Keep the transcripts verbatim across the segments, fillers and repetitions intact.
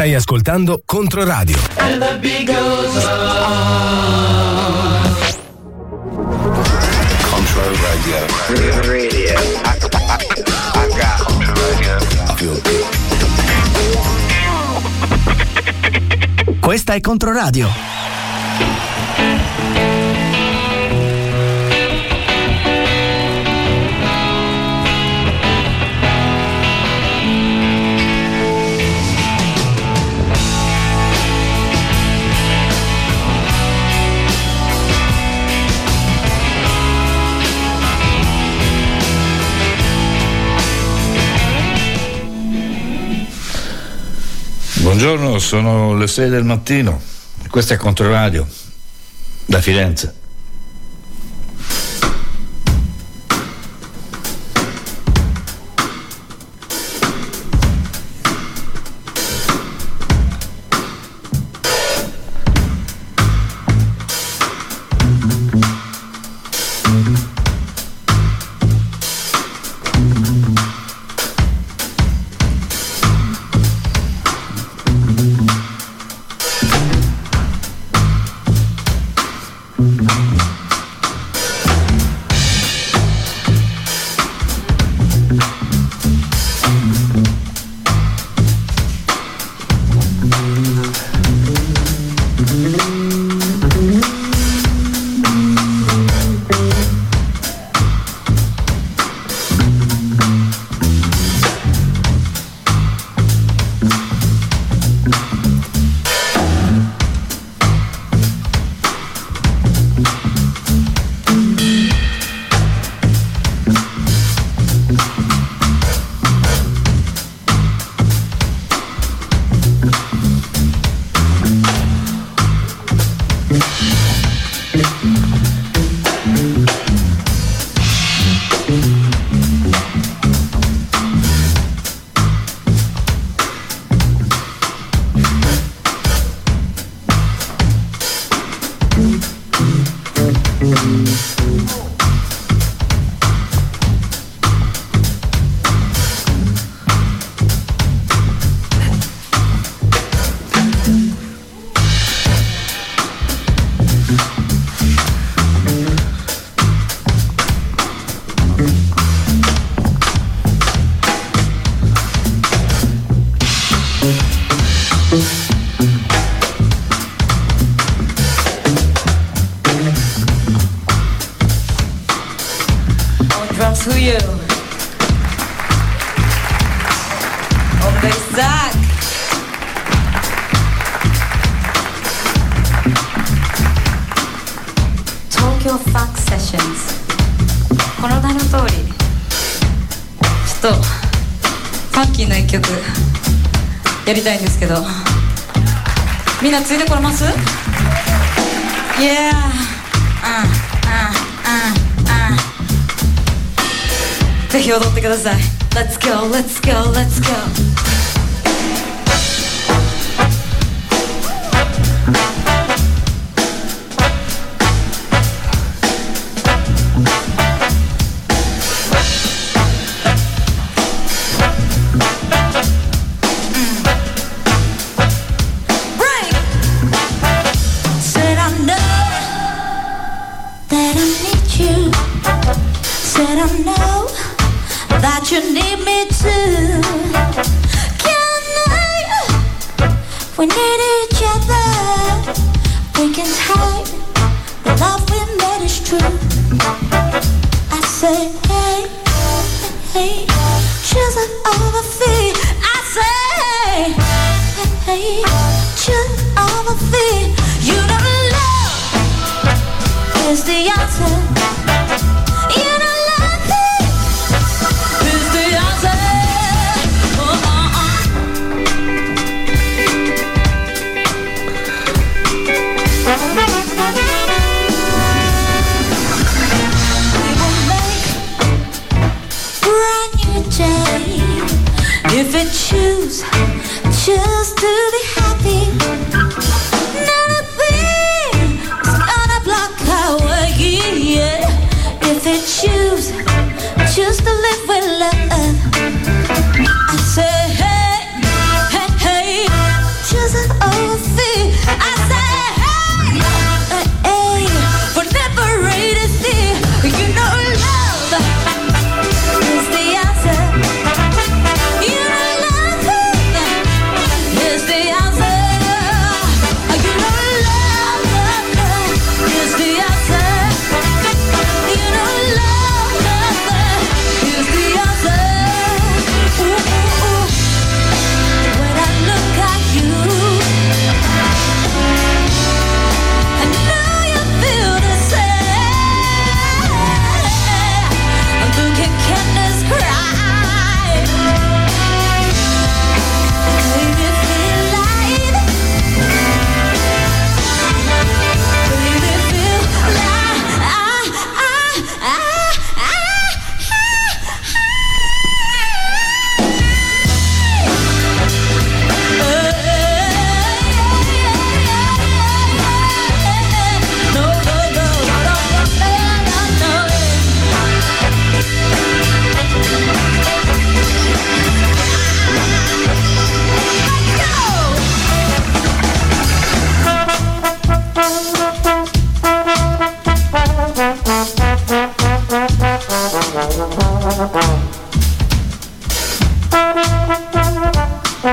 Stai ascoltando Controradio. And the beat goes on. Controradio. Radio. I, I, I got Controradio. I feel good. Questa è Controradio. Buongiorno, sono le sei del mattino. Questa è Controradio da Firenze. やりたいんですけど、みんなついてこれます？ Yeah! ああああぜひ踊ってください。 Let's go, let's go, let's go. You need me too. Can I? We need each other. We can hide the love we made is true. I say hey, hey, choose over fear. I say hey, hey, choose over fear. You know love is the answer. You know. If it choose, choose to be happy, nothing is gonna block our way. Yeah. If it choose, choose to live with love. I say hey, hey, hey,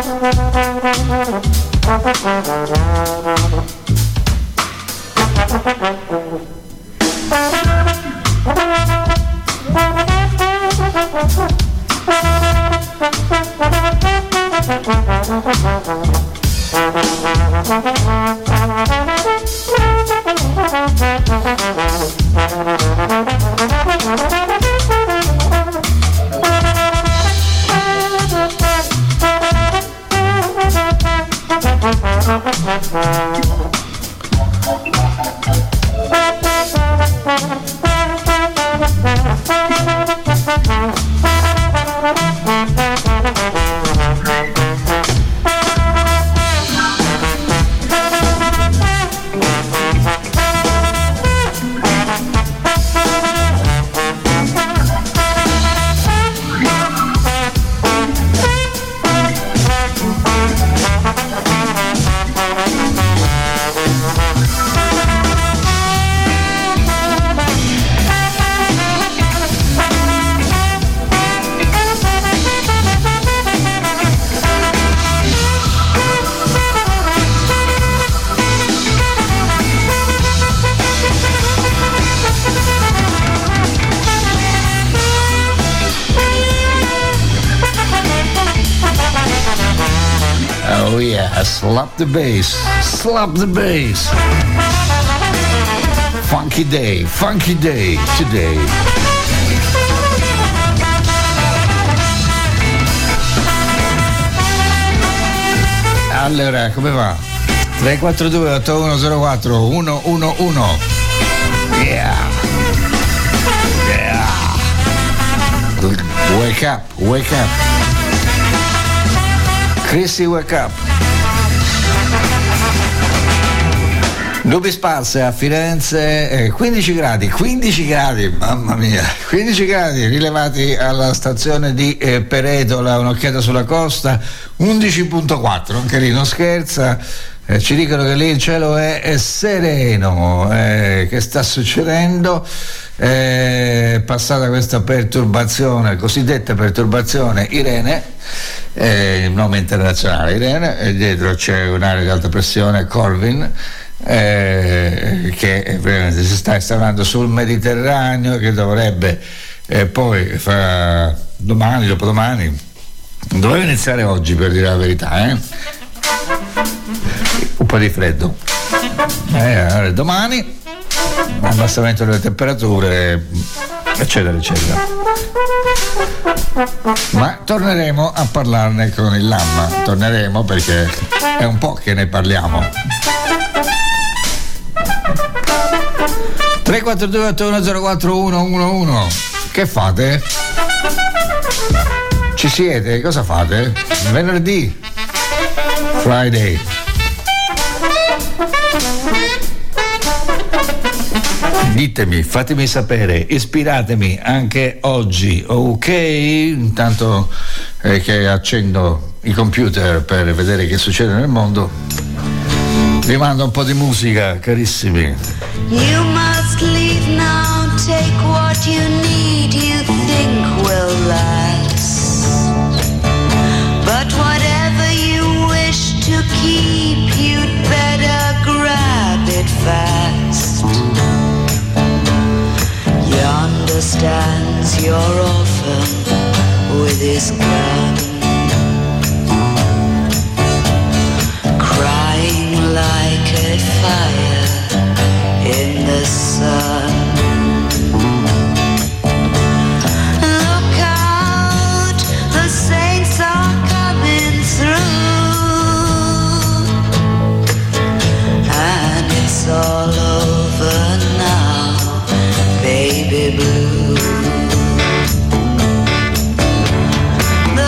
Slap the bass, slap the bass. Funky day, funky day today. Allora, come va? tre quattro due otto uno zero quattro uno uno uno. Yeah. Yeah. Wake up, wake up. Chrissy, wake up. Nubi sparse a Firenze, eh, quindici gradi, quindici gradi, mamma mia, quindici gradi rilevati alla stazione di eh, Peretola, un'occhiata sulla costa, undici virgola quattro, anche lì non scherza, eh, ci dicono che lì il cielo è, è sereno, eh, che sta succedendo? È passata questa perturbazione, cosiddetta perturbazione Irene, eh, il nome internazionale Irene, e dietro c'è un'area di alta pressione, Corvin, Eh, che veramente si sta instaurando sul Mediterraneo, che dovrebbe eh, poi fra domani, dopodomani, doveva iniziare oggi, per dire la verità, eh? Un po' di freddo, eh, domani abbassamento delle temperature, eccetera eccetera, ma torneremo a parlarne con il Lamma, torneremo perché è un po' che ne parliamo. tre quattro due otto uno zero quattro uno uno uno. Che fate? Ci siete? Cosa fate? Venerdì, Friday. Ditemi, fatemi sapere, ispiratemi anche oggi, ok? Intanto eh, che accendo i computer per vedere che succede nel mondo, vi mando un po' di musica, carissimi. You must leave now, take what you need, you think will last. But whatever you wish to keep, you'd better grab it fast. Yonder stands your orphan with his gun, crying like a fire in the sun. Look out, the saints are coming through, and it's all over now, baby blue. The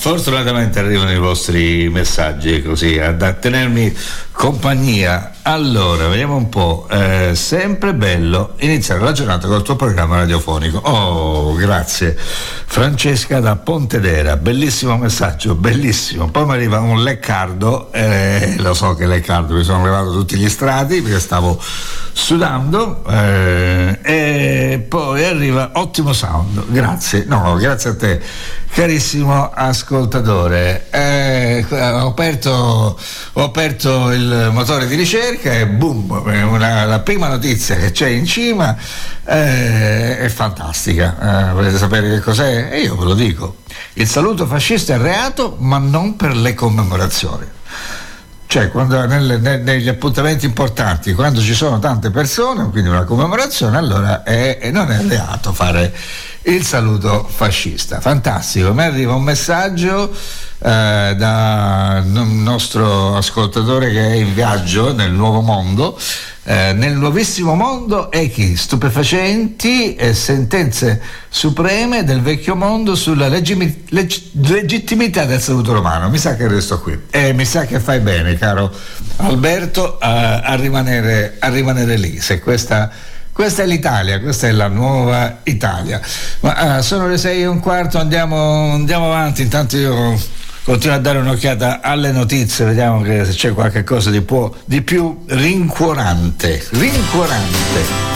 fortunatamente arrivano i vostri messaggi così a, a tenermi compagnia. Allora, vediamo un po'. Eh, sempre bello iniziare la giornata col tuo programma radiofonico. Oh, grazie. Francesca da Pontedera, bellissimo messaggio, bellissimo. Poi mi arriva un Leccardo, eh, lo so che Leccardo, mi sono levato tutti gli strati perché stavo sudando, eh, e poi arriva ottimo sound, grazie, no, grazie a te, carissimo ascoltatore. Eh, ho aperto, ho aperto il motore di ricerca e boom, una, la prima notizia che c'è in cima eh, è fantastica. Eh, volete sapere che cos'è? E io ve lo dico: il saluto fascista è reato, ma non per le commemorazioni. Cioè, quando nelle, ne, negli appuntamenti importanti, quando ci sono tante persone, quindi una commemorazione, allora è, è, non è reato fare il saluto fascista. Fantastico. Mi arriva un messaggio eh, da un nostro ascoltatore che è in viaggio nel nuovo mondo. Eh, nel nuovissimo mondo echi stupefacenti e sentenze supreme del vecchio mondo sulla leggimi, legg, legittimità del saluto romano. Mi sa che resto qui e mi sa che fai bene, caro Alberto, a, a, rimanere, a rimanere lì. Se questa, questa è l'Italia, questa è la nuova Italia. Ma uh, sono le sei e un quarto, andiamo, andiamo avanti. Intanto io continuo a dare un'occhiata alle notizie, vediamo che se c'è qualche cosa di, può, di più rincuorante. Rincuorante.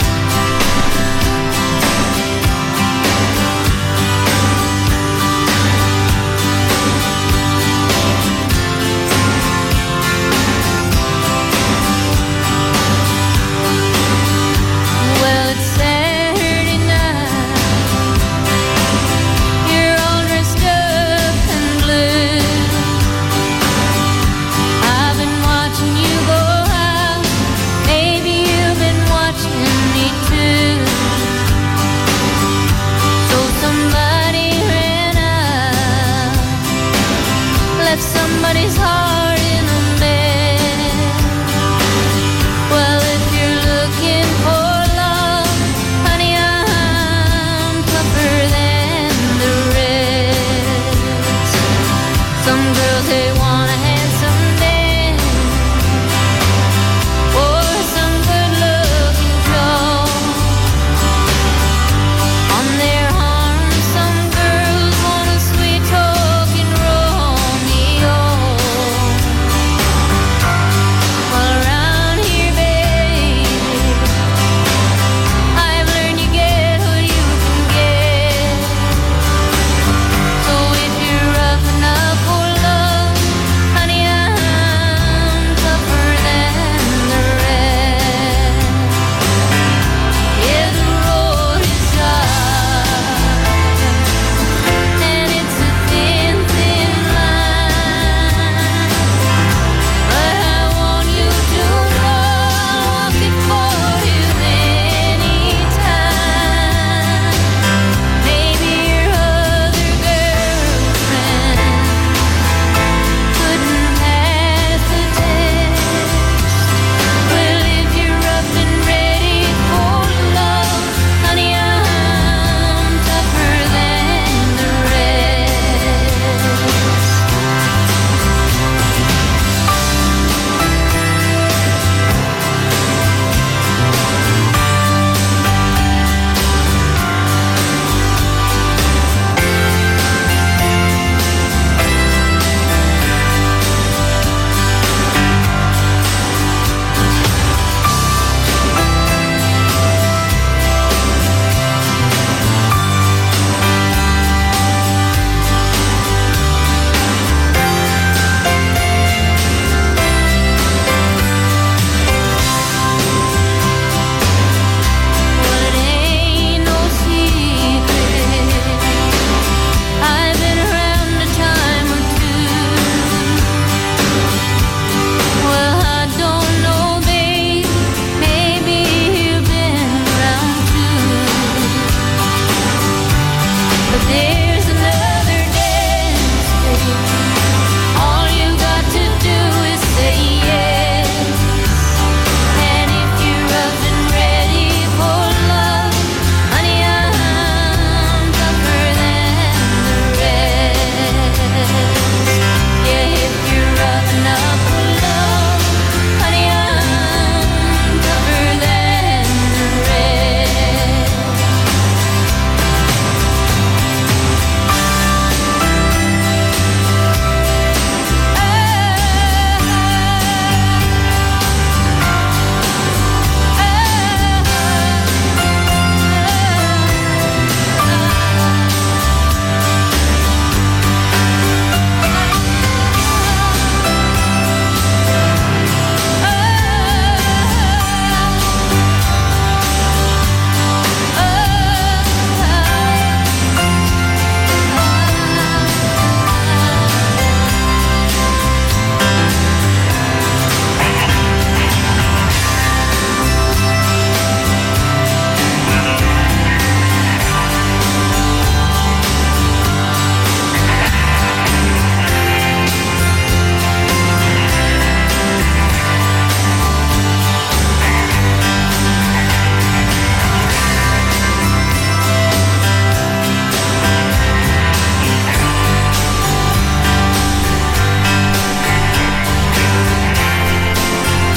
Honey,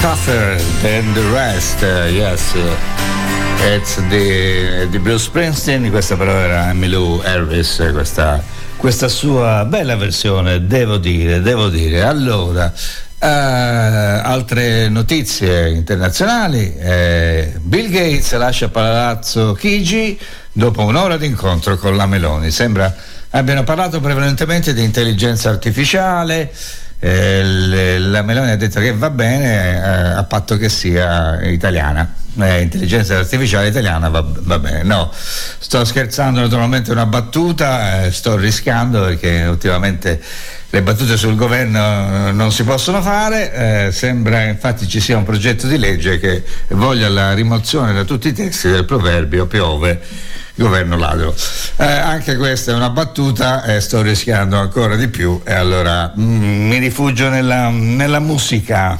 Tougher Than the Rest, uh, yes, uh, it's the, the Bruce Springsteen. Questa però era Emmylou Harris, questa, questa sua bella versione, devo dire, devo dire. Allora, uh, altre notizie internazionali. eh, Bill Gates lascia Palazzo Chigi dopo un'ora di incontro con la Meloni. Sembra abbiano parlato prevalentemente di intelligenza artificiale. Eh, la Meloni ha detto che va bene eh, a patto che sia italiana, eh, intelligenza artificiale italiana va, va bene. No, sto scherzando, naturalmente, una battuta, eh, sto rischiando perché ultimamente le battute sul governo non si possono fare. Eh, sembra infatti ci sia un progetto di legge che voglia la rimozione da tutti i testi del proverbio piove governo ladro. Eh, anche questa è una battuta, e eh, sto rischiando ancora di più, e allora mm, mi rifugio nella, nella musica.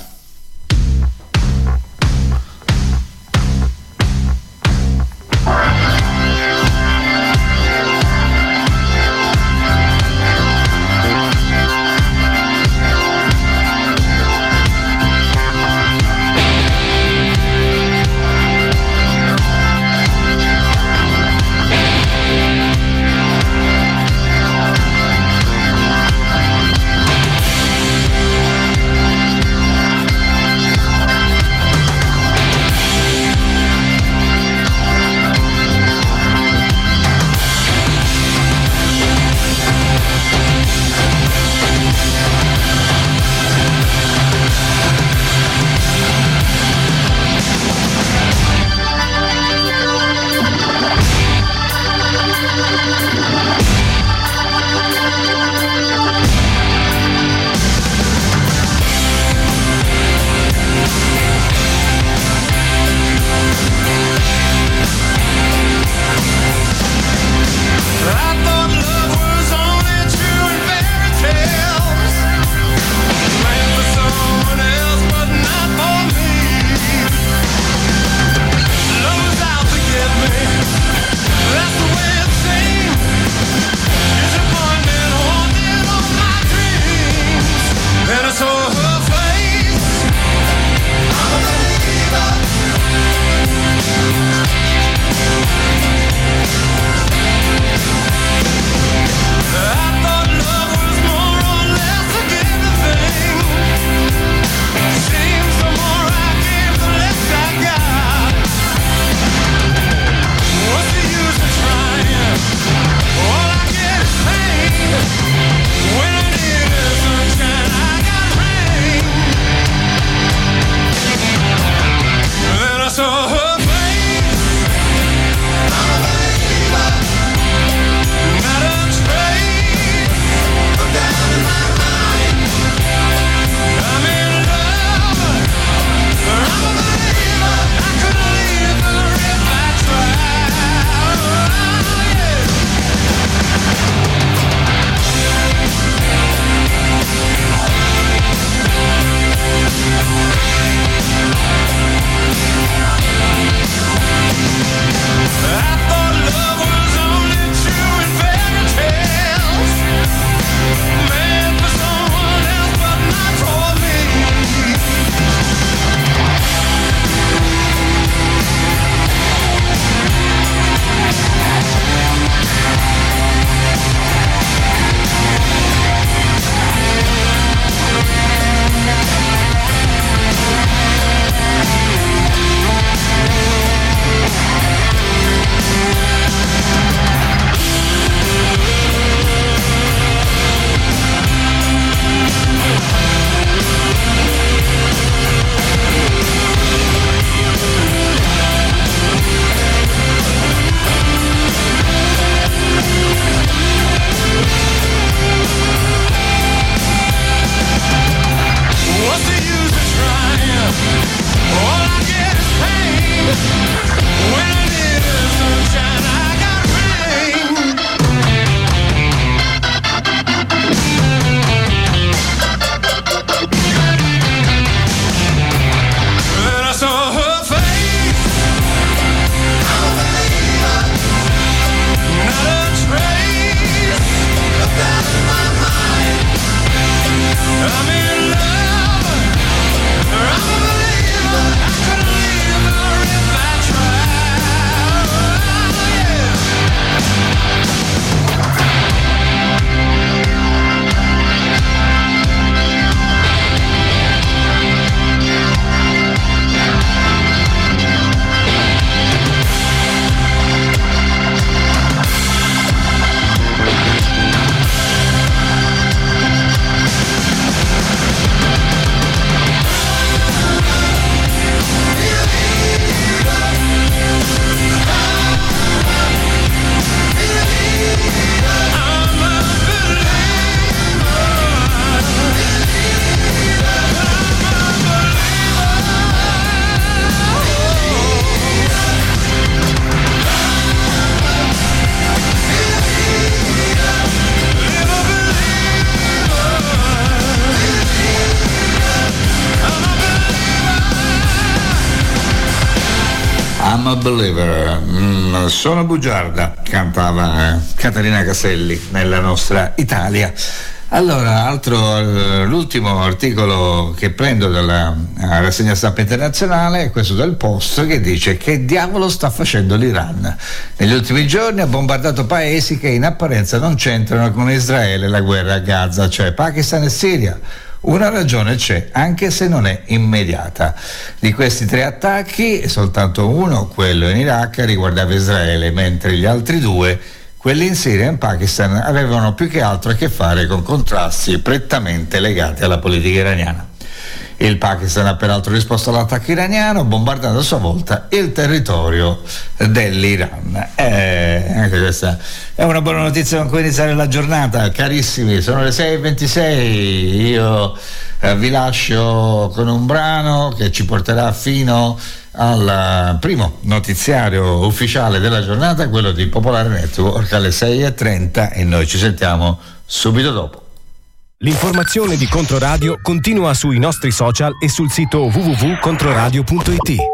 I'm in love, I'm a believer. I'm a believer, mm, sono bugiarda, cantava Caterina Caselli nella nostra Italia. Allora, altro, l'ultimo articolo che prendo dalla rassegna stampa internazionale è questo del Post, che dice: che diavolo sta facendo l'Iran? Negli ultimi giorni ha bombardato paesi che in apparenza non c'entrano con Israele e la guerra a Gaza, cioè Pakistan e Siria. Una ragione c'è, anche se non è immediata. Di questi tre attacchi, soltanto uno, quello in Iraq, riguardava Israele, mentre gli altri due, quelli in Siria e in Pakistan, avevano più che altro a che fare con contrasti prettamente legati alla politica iraniana. Il Pakistan ha peraltro risposto all'attacco iraniano bombardando a sua volta il territorio dell'Iran. Eh, anche questa è una buona notizia con cui iniziare la giornata, carissimi. Sono le sei e ventisei, io eh, vi lascio con un brano che ci porterà fino al primo notiziario ufficiale della giornata, quello di Popolare Network, alle sei e trenta, e noi ci sentiamo subito dopo. L'informazione di Controradio continua sui nostri social e sul sito w w w punto controradio punto i t.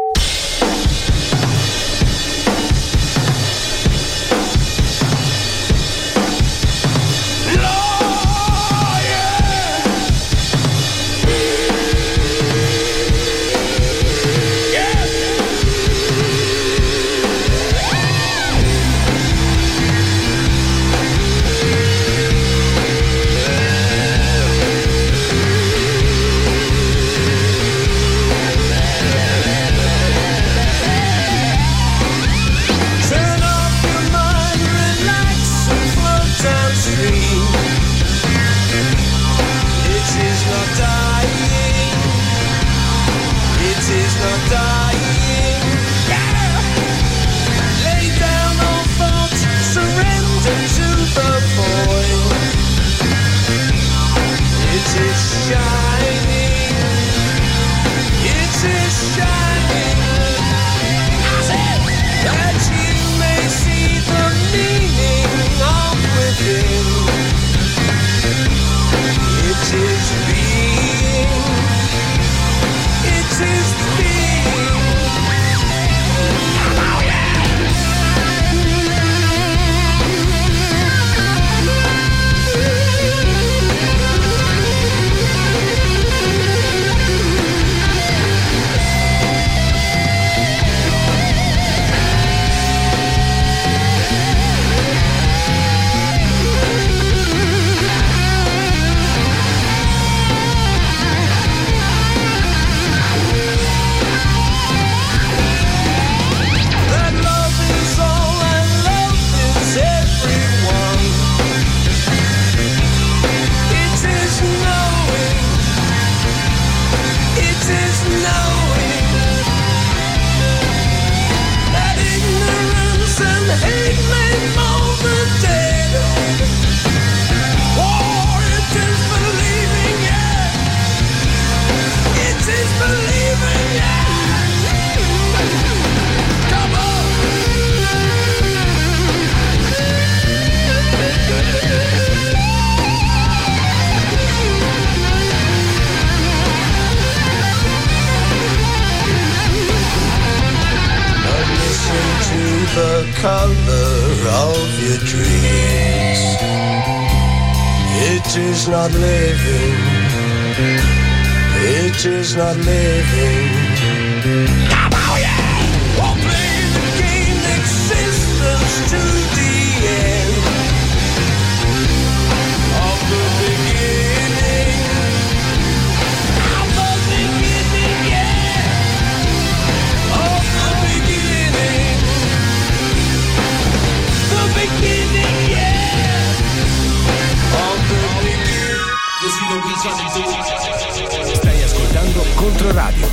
Stai ascoltando Controradio.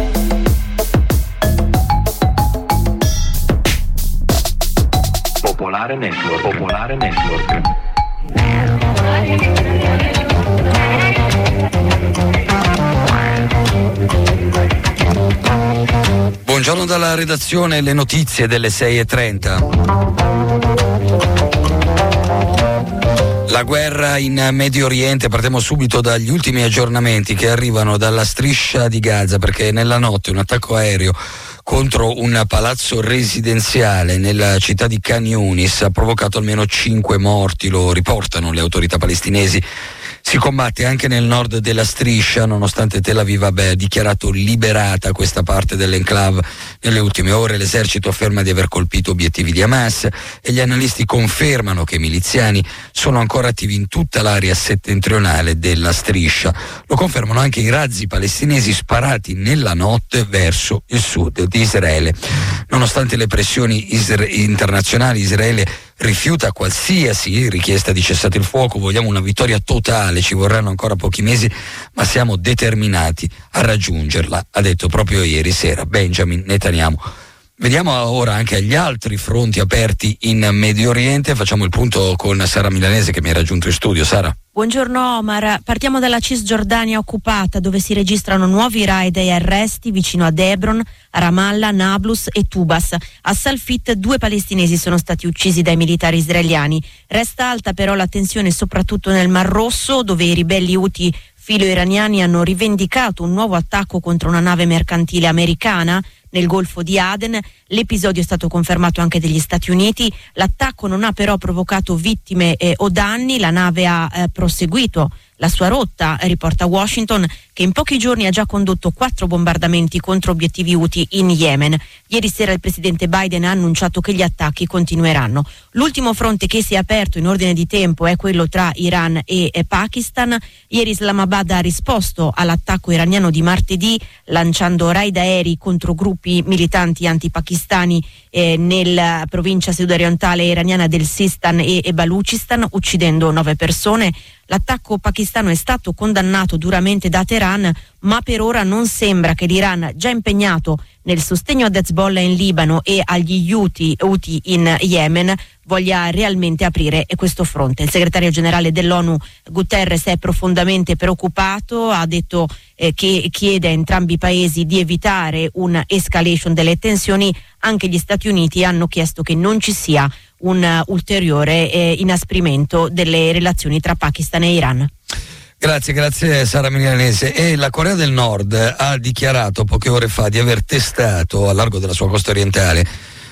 Popolare Network. Popolare Network. Buongiorno dalla redazione, le notizie delle sei e trenta. La guerra in Medio Oriente, partiamo subito dagli ultimi aggiornamenti che arrivano dalla striscia di Gaza, perché nella notte un attacco aereo contro un palazzo residenziale nella città di Khan Yunis ha provocato almeno cinque morti, lo riportano le autorità palestinesi. Si combatte anche nel nord della striscia, nonostante Tel Aviv abbia dichiarato liberata questa parte dell'enclave. Nelle ultime ore l'esercito afferma di aver colpito obiettivi di Hamas e gli analisti confermano che i miliziani sono ancora attivi in tutta l'area settentrionale della striscia. Lo confermano anche i razzi palestinesi sparati nella notte verso il sud di Israele. Nonostante le pressioni isra- internazionali, Israele rifiuta qualsiasi richiesta di cessate il fuoco. Vogliamo una vittoria totale, ci vorranno ancora pochi mesi, ma siamo determinati a raggiungerla, ha detto proprio ieri sera Benjamin Netanyahu. Vediamo ora anche agli altri fronti aperti in Medio Oriente. Facciamo il punto con Sara Milanese che mi ha raggiunto in studio. Sara. Buongiorno Omar, partiamo dalla Cisgiordania occupata, dove si registrano nuovi raid e arresti vicino ad Hebron, a Ramallah, Nablus e Tubas. A Salfit due palestinesi sono stati uccisi dai militari israeliani. Resta alta però la tensione soprattutto nel Mar Rosso, dove i ribelli Houthi filo-iraniani hanno rivendicato un nuovo attacco contro una nave mercantile americana nel Golfo di Aden. L'episodio è stato confermato anche dagli Stati Uniti. L'attacco non ha però provocato vittime eh, o danni. La nave ha eh, proseguito la sua rotta, riporta Washington, che in pochi giorni ha già condotto quattro bombardamenti contro obiettivi Houthi in Yemen. Ieri sera il presidente Biden ha annunciato che gli attacchi continueranno. L'ultimo fronte che si è aperto in ordine di tempo è quello tra Iran e eh, Pakistan. Ieri Islamabad ha risposto all'attacco iraniano di martedì lanciando raid aerei contro gruppi militanti antipakistani eh, nella provincia sudorientale iraniana del Sistan e, e Baluchistan, uccidendo nove persone. L'attacco pakistano è stato condannato duramente da Teheran, ma per ora non sembra che l'Iran, già impegnato nel sostegno ad Hezbollah in Libano e agli Houthi, Houthi in Yemen, voglia realmente aprire questo fronte. Il segretario generale dell'ONU Guterres è profondamente preoccupato, ha detto eh, che chiede a entrambi i paesi di evitare una escalation delle tensioni. Anche gli Stati Uniti hanno chiesto che non ci sia un uh, ulteriore eh, inasprimento delle relazioni tra Pakistan e Iran. Grazie, grazie Sara Milanese. E la Corea del Nord ha dichiarato poche ore fa di aver testato a largo della sua costa orientale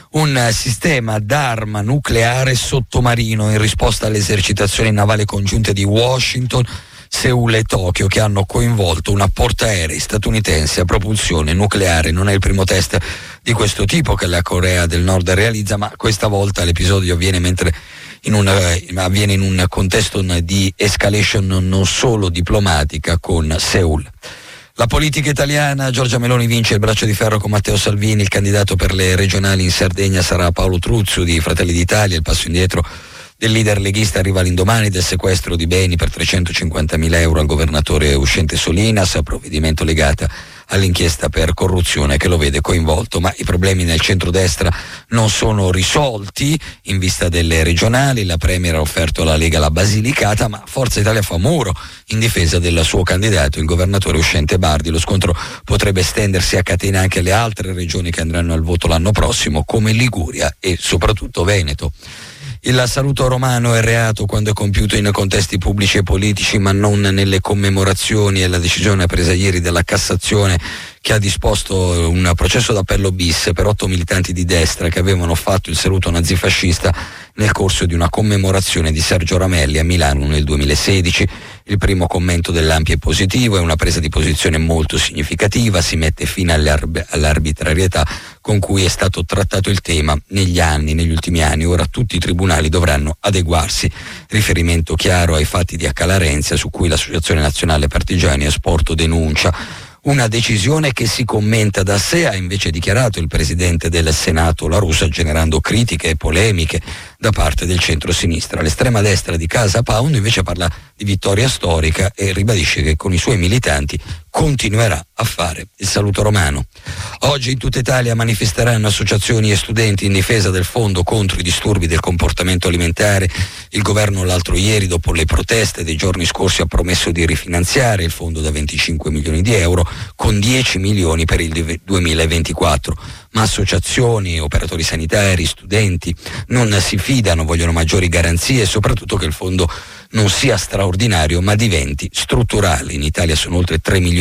un sistema d'arma nucleare sottomarino in risposta alle esercitazioni navali congiunte di Washington, Seul e Tokyo, che hanno coinvolto una portaerei statunitense a propulsione nucleare. Non è il primo test di questo tipo che la Corea del Nord realizza, ma questa volta l'episodio avviene mentre in un, avviene in un contesto di escalation non solo diplomatica con Seul. La politica italiana, Giorgia Meloni vince il braccio di ferro con Matteo Salvini, il candidato per le regionali in Sardegna sarà Paolo Truzzu di Fratelli d'Italia. Il passo indietro del leader leghista arriva all'indomani del sequestro di beni per trecentocinquantamila euro al governatore uscente Solinas, provvedimento legato all'inchiesta per corruzione che lo vede coinvolto, ma i problemi nel centrodestra non sono risolti in vista delle regionali. La Premier ha offerto alla Lega la Basilicata, ma Forza Italia fa muro in difesa del suo candidato, il governatore uscente Bardi. Lo scontro potrebbe estendersi a catena anche alle altre regioni che andranno al voto l'anno prossimo, come Liguria e soprattutto Veneto. Il saluto romano è reato quando è compiuto in contesti pubblici e politici, ma non nelle commemorazioni. È la decisione presa ieri dalla Cassazione, che ha disposto un processo d'appello bis per otto militanti di destra che avevano fatto il saluto nazifascista nel corso di una commemorazione di Sergio Ramelli a Milano nel duemilasedici. Il primo commento dell'A M P I è positivo, è una presa di posizione molto significativa, si mette fine all'arb- all'arbitrarietà con cui è stato trattato il tema negli anni, negli ultimi anni. Ora tutti i tribunali dovranno adeguarsi. Riferimento chiaro ai fatti di Accalarenzia, su cui l'Associazione Nazionale Partigiani e Sport denuncia. Una decisione che si commenta da sé, ha invece dichiarato il presidente del Senato La Russa, generando critiche e polemiche da parte del centro-sinistra. L'estrema destra di Casa Pound invece parla di vittoria storica e ribadisce che con i suoi militanti continuerà a fare il saluto romano. Oggi in tutta Italia manifesteranno associazioni e studenti in difesa del fondo contro i disturbi del comportamento alimentare. Il governo l'altro ieri, dopo le proteste dei giorni scorsi, ha promesso di rifinanziare il fondo da venticinque milioni di euro con dieci milioni per il duemilaventiquattro. Ma associazioni, operatori sanitari, studenti non si fidano, vogliono maggiori garanzie e soprattutto che il fondo non sia straordinario ma diventi strutturale. In Italia sono oltre tre milioni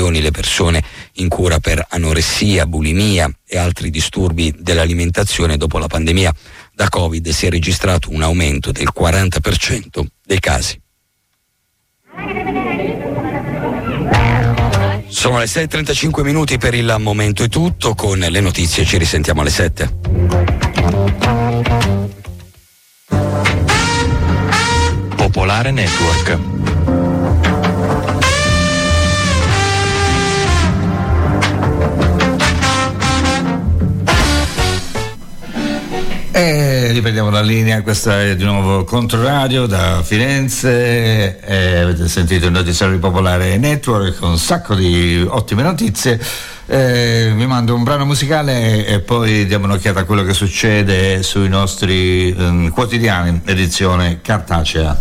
milioni le persone in cura per anoressia, bulimia e altri disturbi dell'alimentazione. Dopo la pandemia da Covid si è registrato un aumento del quaranta per cento dei casi. Sono le sei e trentacinque minuti, per il momento è tutto, con le notizie ci risentiamo alle sette. Popolare Network. E riprendiamo la linea, questa è di nuovo Controradio da Firenze, e avete sentito il notiziario Popolare Network con un sacco di ottime notizie. Eh, vi mando un brano musicale e poi diamo un'occhiata a quello che succede sui nostri um, quotidiani, edizione cartacea.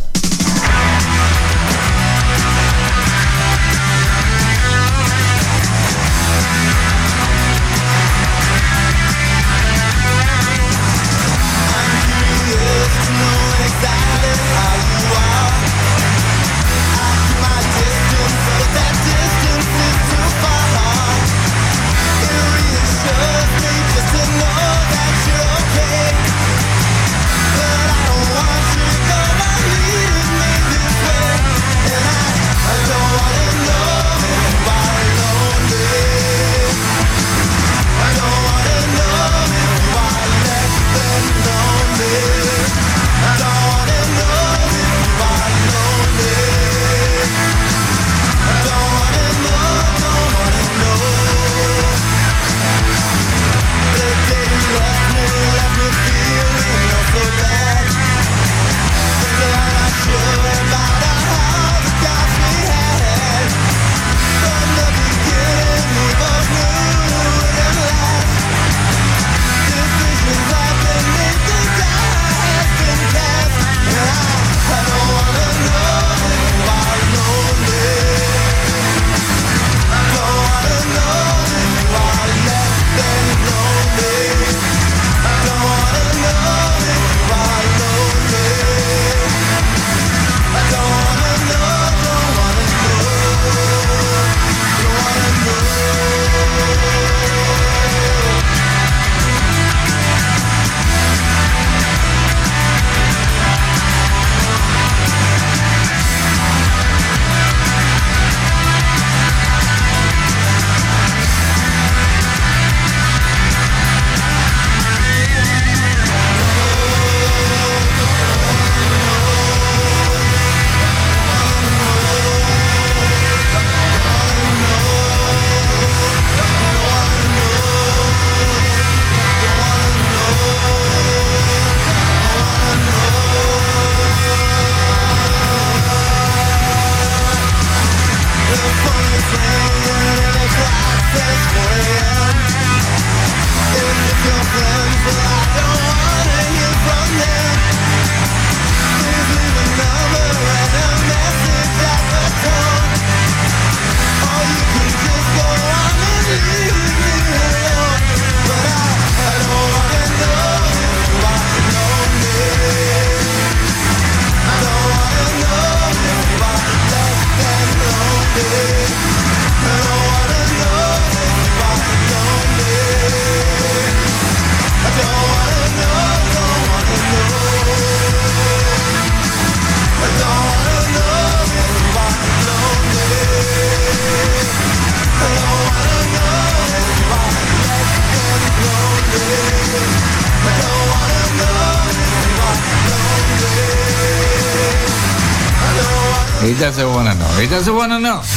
He doesn't want to know. He doesn't want to know.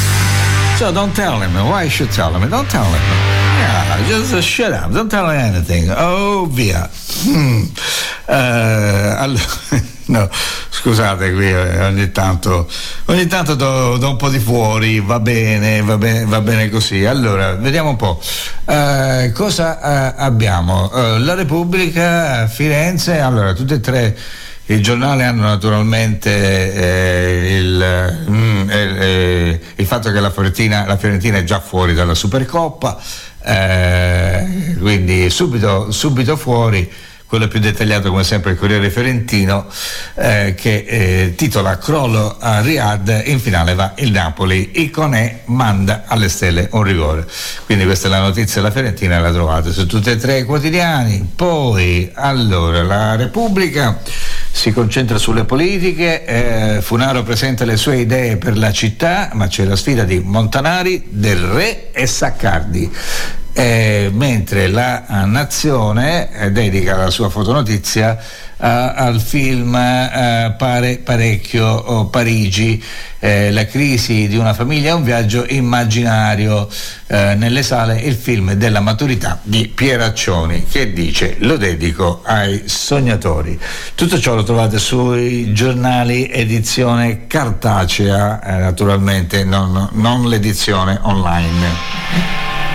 So don't tell him. Why you should tell him? Don't tell him. Yeah, just uh, shut up. Don't tell him anything. Oh, via. Hmm. Uh, allora, no, scusate qui ogni tanto, ogni tanto do, do un po' di fuori. Va bene, va bene, va bene così. Allora, vediamo un po'. Uh, cosa uh, abbiamo? Uh, la Repubblica, Firenze. Allora, tutte e tre. I giornali hanno naturalmente eh, il, mm, eh, il fatto che la Fiorentina, la Fiorentina è già fuori dalla Supercoppa, eh, quindi subito, subito fuori, quello più dettagliato come sempre il Corriere Fiorentino, eh, che eh, titola crollo a Riyadh, in finale va il Napoli, Iconè manda alle stelle un rigore. Quindi questa è la notizia della Fiorentina, la trovate su tutti e tre i quotidiani. Poi allora la Repubblica si concentra sulle politiche, eh, Funaro presenta le sue idee per la città, ma c'è la sfida di Montanari, Del Re e Saccardi. Eh, mentre la Nazione eh, dedica la sua fotonotizia eh, al film eh, Pare parecchio oh, Parigi, eh, la crisi di una famiglia, un viaggio immaginario. Eh, nelle sale il film della maturità di Pieraccioni, che dice: lo dedico ai sognatori. Tutto ciò lo trovate sui giornali edizione cartacea, eh, naturalmente non, non l'edizione online.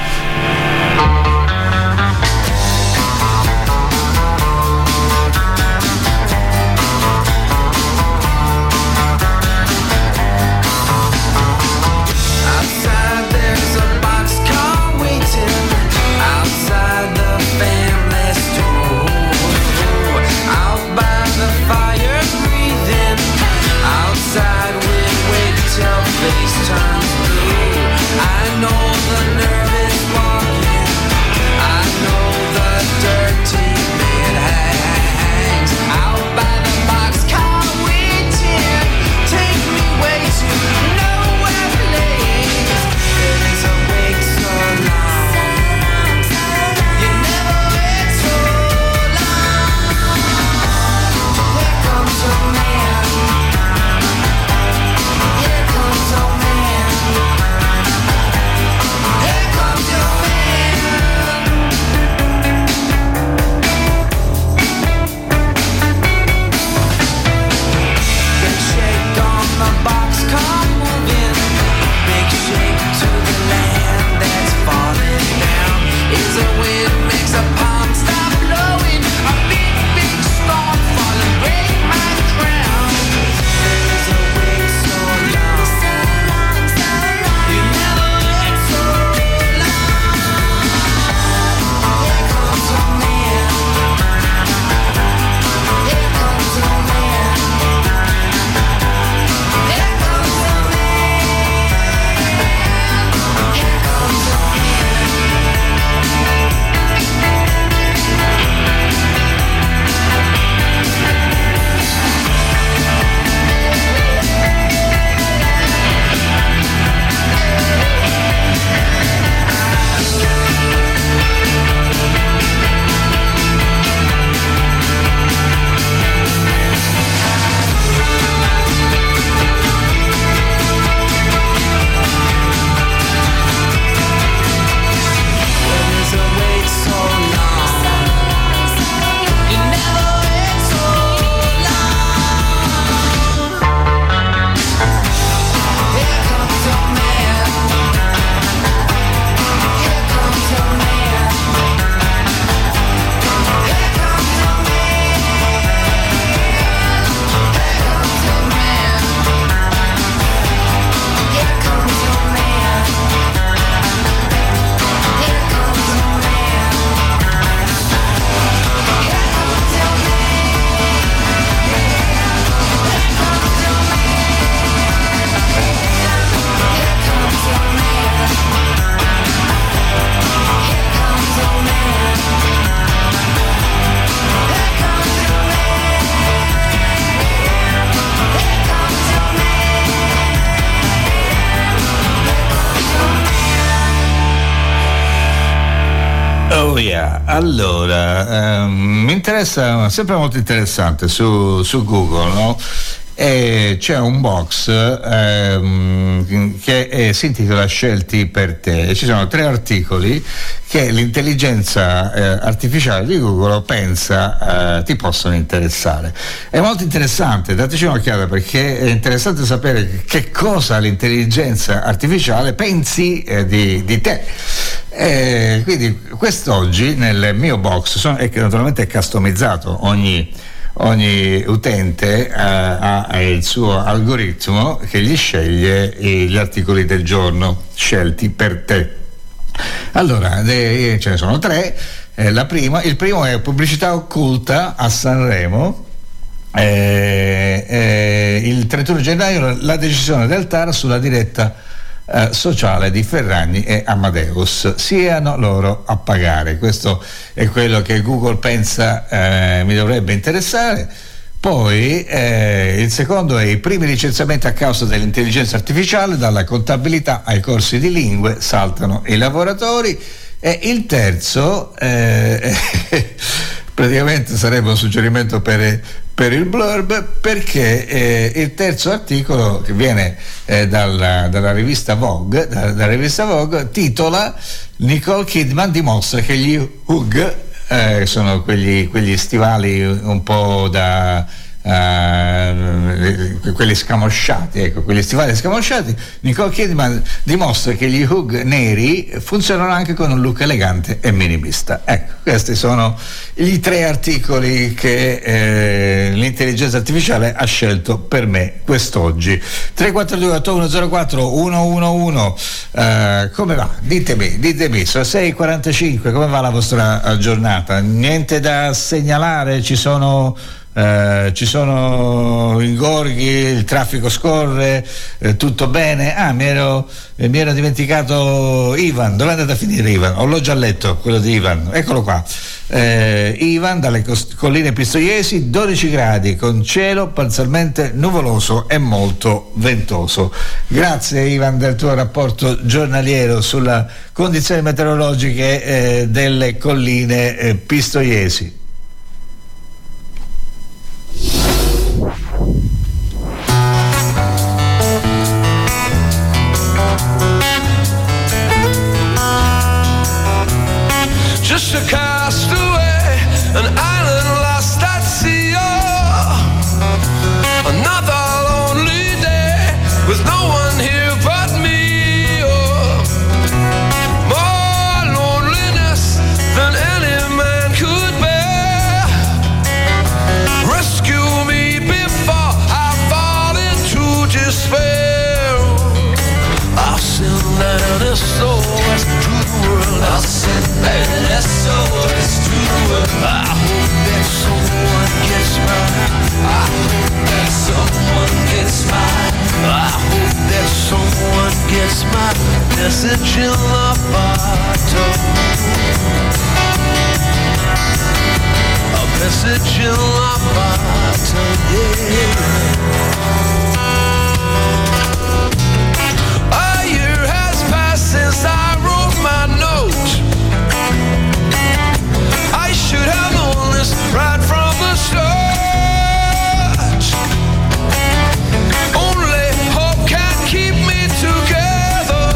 Oh yeah, allora ehm, mi interessa, sempre molto interessante su, su Google, no? E c'è un box ehm, che è, si intitola Scelti per te, e ci sono tre articoli che l'intelligenza eh, artificiale di Google pensa eh, ti possono interessare. È molto interessante, dateci un'occhiata, perché è interessante sapere che cosa l'intelligenza artificiale pensi eh, di, di te. E quindi quest'oggi nel mio box, sono, e che naturalmente è customizzato, ogni ogni utente uh, ha il suo algoritmo che gli sceglie gli articoli del giorno scelti per te. Allora, de, ce ne sono tre, eh, la prima, il primo è pubblicità occulta a Sanremo. Eh, eh, il trentuno gennaio la decisione del T A R sulla diretta eh, sociale di Ferragni e Amadeus, siano loro a pagare. Questo è quello che Google pensa eh, mi dovrebbe interessare. Poi eh, il secondo è i primi licenziamenti a causa dell'intelligenza artificiale, dalla contabilità ai corsi di lingue saltano i lavoratori. E il terzo eh, praticamente sarebbe un suggerimento per, per il blurb, perché eh, il terzo articolo, che viene eh, dalla, dalla rivista Vogue, da, dalla rivista Vogue, titola Nicole Kidman dimostra che gli Hug Eh, sono quegli, quegli stivali un po' da uh, quelli scamosciati, ecco, quegli stivali scamosciati. Nicole Kidman dimostra che gli Hug neri funzionano anche con un look elegante e minimista. Ecco, questi sono i tre articoli che eh, l'intelligenza artificiale ha scelto per me quest'oggi. tre quattro due otto uno zero quattro uno uno uno. Uh, come va? Ditemi, ditemi, sono sei e quarantacinque, come va la vostra uh, giornata? Niente da segnalare? Ci sono Uh, ci sono ingorghi, il traffico scorre, eh, tutto bene? Ah, mi ero, eh, mi ero dimenticato Ivan. Dove è andato a finire Ivan? O l'ho già letto quello di Ivan, eccolo qua. eh, Ivan dalle cos- colline pistoiesi, dodici gradi con cielo parzialmente nuvoloso e molto ventoso. Grazie Ivan del tuo rapporto giornaliero sulle condizioni meteorologiche eh, delle colline eh, pistoiesi. Just a castaway, an island lost at sea. Oh, another lonely day with no one here but me. Oh, more loneliness than any man could bear. Rescue me before I fall into despair. I'll send an S O S to the world. I'll send an S O S to the world. I hope that someone gets mine. I hope that someone gets mine. I hope that someone gets my message in the bottle. A message in the bottle, yeah. A year has passed since I wrote my note. I should have known this right from the start. Only hope can keep me together.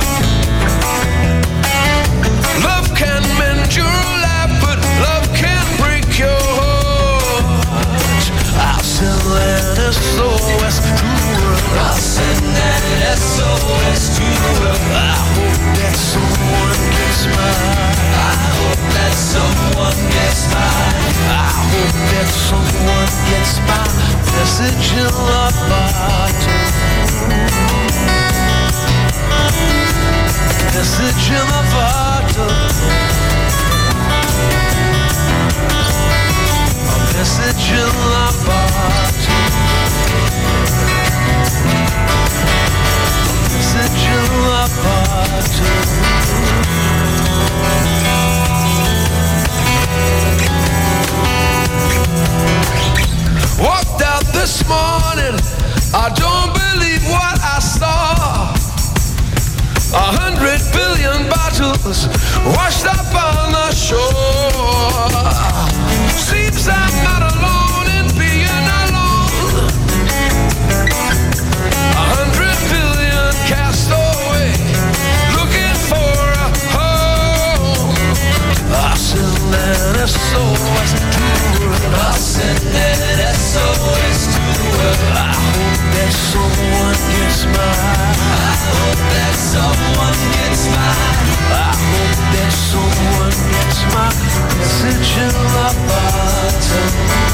Love can mend your life, but love can't break your heart. I'll send an S O S to the world. I'll send an S O S to the world. I hope that someone gets mine. I hope that someone gets mine. I hope that someone gets my message in the bottle. Message in the bottle. A message in the bottle. A message in the bottle. Walked out this morning, I don't believe what I saw. A hundred billion bottles washed up on the shore. Seems I'm not alone in being alone. A hundred billion cast away, looking for a home. I'll send an S O S to the world. I'll send an S O S to the world. I hope that someone gets mine. I hope that someone gets mine. I hope that someone gets my message in the bottle.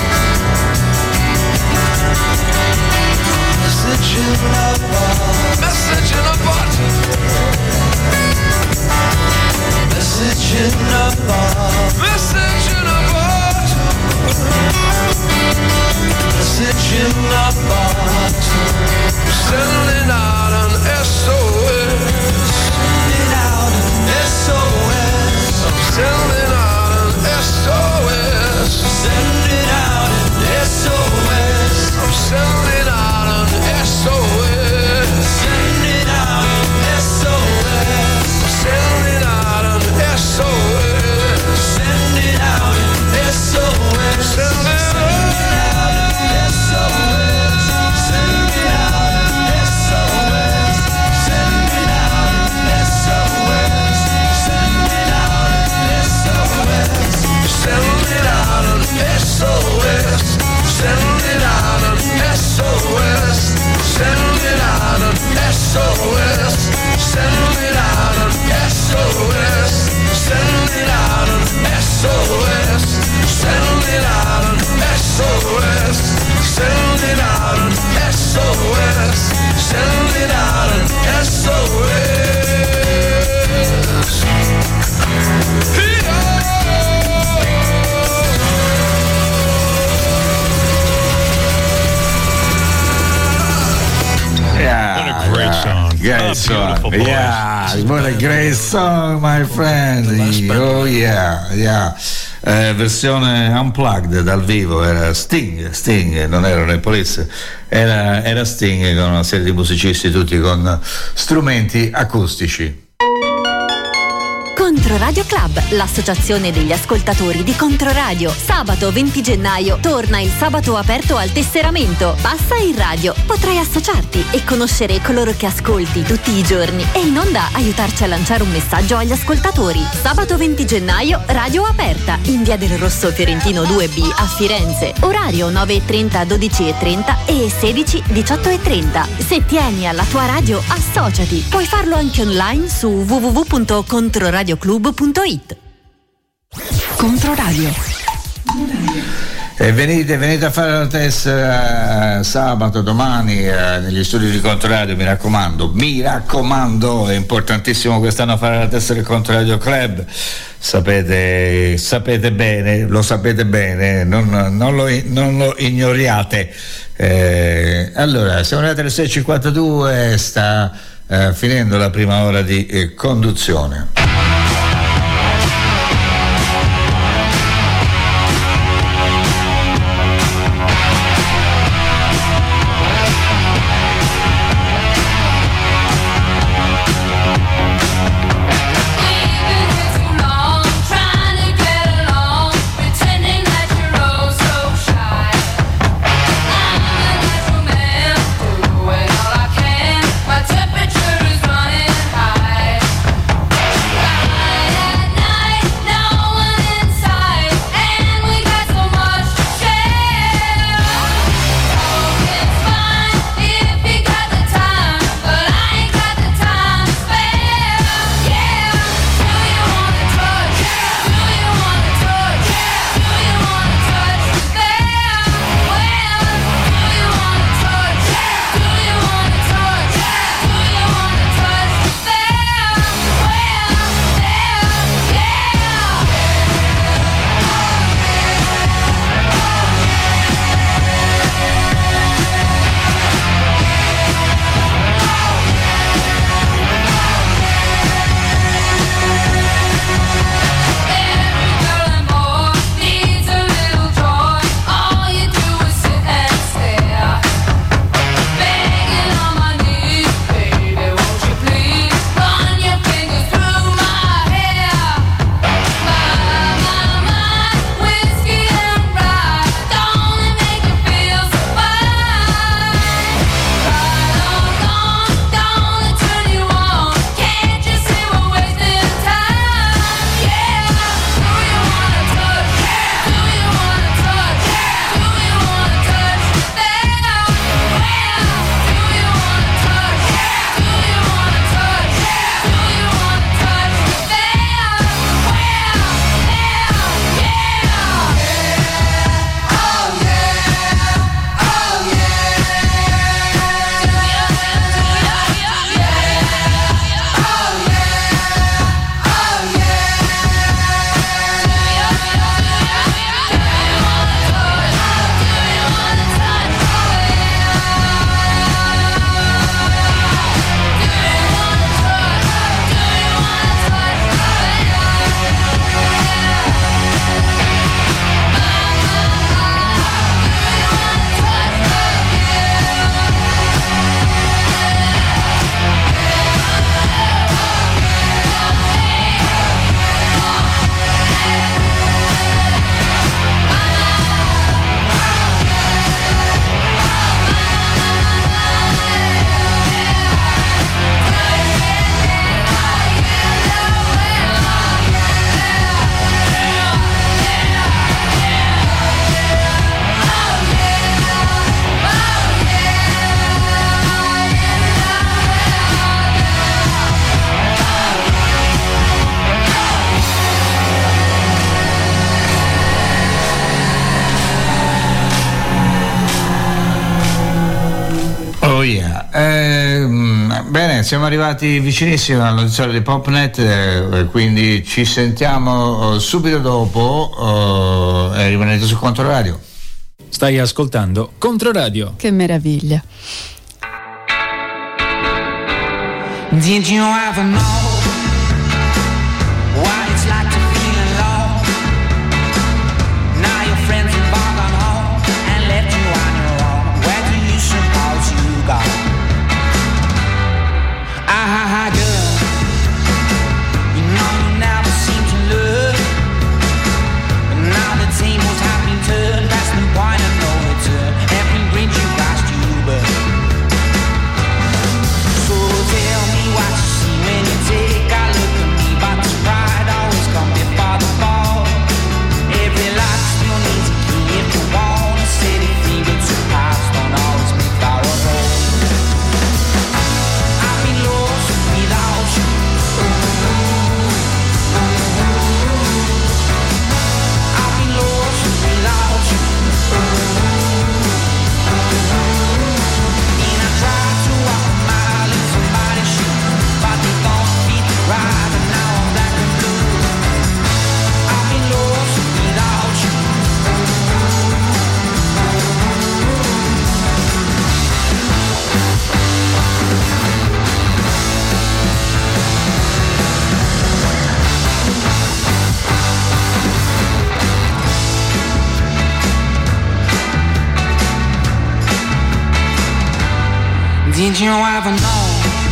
Message in the bottle. Message in a bottle. Message in a bottle. in a box. Sending out an S O S. Sending out an S O S. I'm sending out an S O S. Sending out an S O S. I'm sending out an S O S. Sending out an S O S. Sending out an S O S. Sending out an S O S. Sending out an S O S. Sending out an S O S. Sending out an S O S. Sending out an S O S. Sending out an S O S. Sending out an S O S. Sending out an S O S. Sending out an S O S. Sending out an S O S. Sending out an S O S. Sending out an S O S. Sending out an S O S. Yeah, What a great yeah, song. Great Oh, song. beautiful voice. Yeah, what a great song, my friend. Oh yeah, yeah. Eh, versione unplugged dal vivo, era Sting, Sting, non erano i Police, era, era Sting con una serie di musicisti tutti con strumenti acustici. Controradio Club, l'associazione degli ascoltatori di Controradio. Sabato venti gennaio torna il sabato aperto al tesseramento. Passa in radio, potrai associarti e conoscere coloro che ascolti tutti i giorni e in onda aiutarci a lanciare un messaggio agli ascoltatori. Sabato venti gennaio, radio aperta in via del Rosso Fiorentino due B a Firenze. Orario nove e trenta, dodici e trenta e sedici, diciotto e trenta. Se tieni alla tua radio, associati. Puoi farlo anche online su w w w punto controradio club punto it. Controradio. E venite, venite a fare la tessera eh, sabato, domani eh, negli studi di Controradio, mi raccomando, mi raccomando, è importantissimo quest'anno fare la tessera del Controradio Club. Sapete, sapete bene, lo sapete bene, non, non, lo, non lo ignoriate. Eh, allora, siamo arrivati alle sei e cinquantadue, sta eh, finendo la prima ora di eh, conduzione. siamo arrivati vicinissimi alla notizia di Popnet, eh, quindi ci sentiamo eh, subito dopo eh, e rimanete su Controradio. Stai ascoltando Controradio. Che meraviglia. Did you ever know what it's like to feel alone? Now your friends have all gone home and left you on your own. Where do you suppose you go? Ah, girl, you know you never seem to look, but now the tables have been turned past the point of no return. Every bridge you crossed, you burned. So tell me what you see when you take a look at me, but the pride always come before the fall. Every life still needs a key if you want to set it free, but your past don't always make for a home. I've been lost without you. I've been lost without you. And I tried to walk a mile in somebody's shoes, but they don't fit right, and now I'm black and blue. I've been lost without you. Did you ever know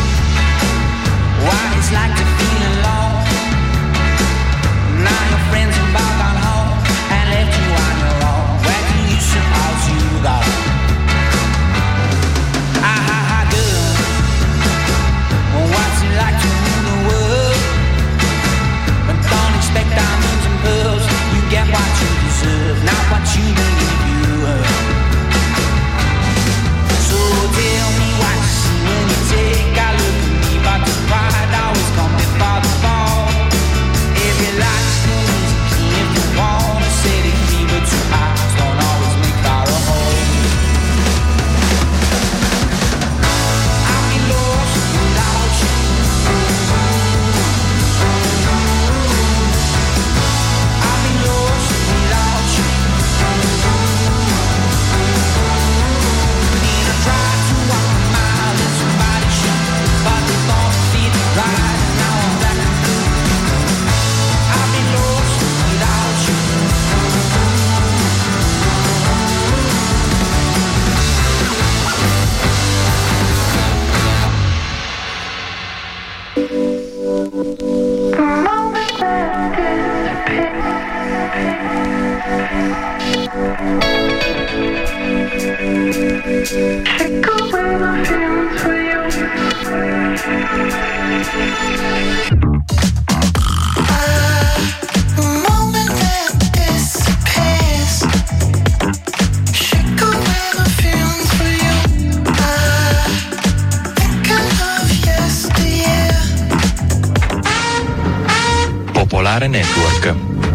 what it's like to feel alone? Now your friends have all gone home and left you on your own. Where do you suppose you go? Ah, ha, ha, girl. Well, what's it like to rule the world? But don't expect diamonds and pearls. You get what you deserve, not what you believe you earn. So tell me what you see when you take a look at me, but the pride always come before the fall. Every light still needs a key if you want to set it free, but your eyes don't always make for a home. I've been lost without you. I've been lost without you. And I tried to walk a mile in somebody's shoes, but they don't fit right, and now I'm black and blue. I've been lost without you. Popolare Network.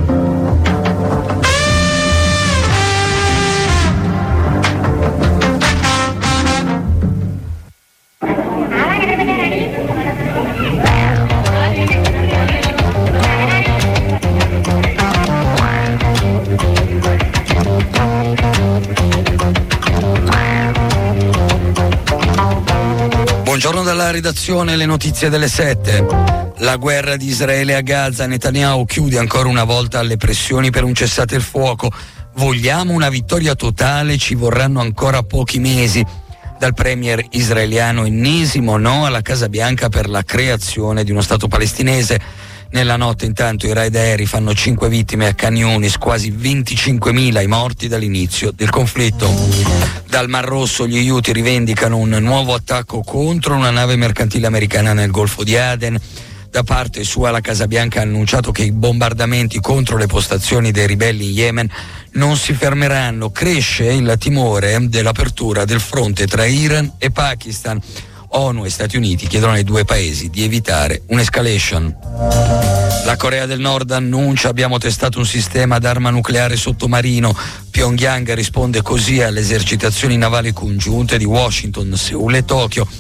Buongiorno dalla redazione, le notizie delle sette. La guerra di Israele a Gaza, Netanyahu chiude ancora una volta alle pressioni per un cessate il fuoco. Vogliamo una vittoria totale, ci vorranno ancora pochi mesi. Dal premier israeliano ennesimo no alla Casa Bianca per la creazione di uno Stato palestinese. Nella notte intanto i raid aerei fanno cinque vittime a Khan Yunis, quasi venticinquemila i morti dall'inizio del conflitto. Dal Mar Rosso gli Houthi rivendicano un nuovo attacco contro una nave mercantile americana nel Golfo di Aden. Da parte sua la Casa Bianca ha annunciato che i bombardamenti contro le postazioni dei ribelli in Yemen non si fermeranno. Cresce il timore dell'apertura del fronte tra Iran e Pakistan. ONU e Stati Uniti chiedono ai due paesi di evitare un'escalation. La Corea del Nord annuncia: abbiamo testato un sistema d'arma nucleare sottomarino. Pyongyang risponde così alle esercitazioni navali congiunte di Washington, Seul e Tokyo.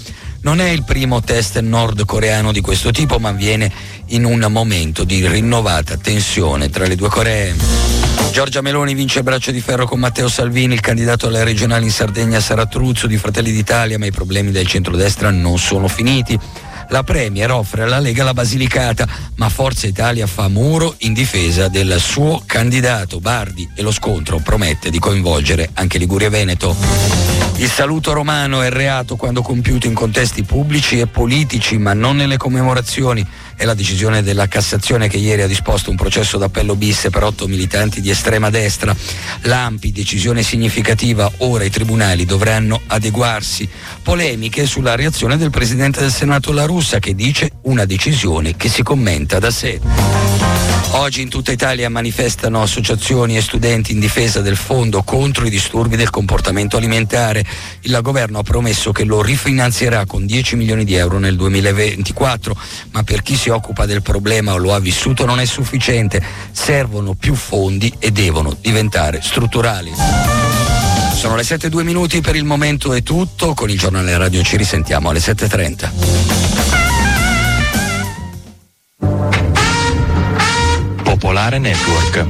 Non è il primo test nordcoreano di questo tipo, ma avviene in un momento di rinnovata tensione tra le due Coree. Giorgia Meloni vince il braccio di ferro con Matteo Salvini, il candidato alle regionali in Sardegna sarà Truzzo di Fratelli d'Italia, ma i problemi del centrodestra non sono finiti. La Premier offre alla Lega la Basilicata, ma Forza Italia fa muro in difesa del suo candidato Bardi e lo scontro promette di coinvolgere anche Liguria e Veneto. Il saluto romano è reato quando compiuto in contesti pubblici e politici, ma non nelle commemorazioni. È la decisione della Cassazione che ieri ha disposto un processo d'appello bis per otto militanti di estrema destra. L'A M P I, decisione significativa, ora i tribunali dovranno adeguarsi. Polemiche sulla reazione del Presidente del Senato La Russa, che dice una decisione che si commenta da sé. Oggi in tutta Italia manifestano associazioni e studenti in difesa del fondo contro i disturbi del comportamento alimentare. Il governo ha promesso che lo rifinanzierà con dieci milioni di euro nel duemilaventiquattro, ma per chi si occupa del problema o lo ha vissuto non è sufficiente. Servono più fondi e devono diventare strutturali. Sono le sette e due minuti, per il momento è tutto. Con il giornale radio ci risentiamo alle sette e trenta. Popolare Network.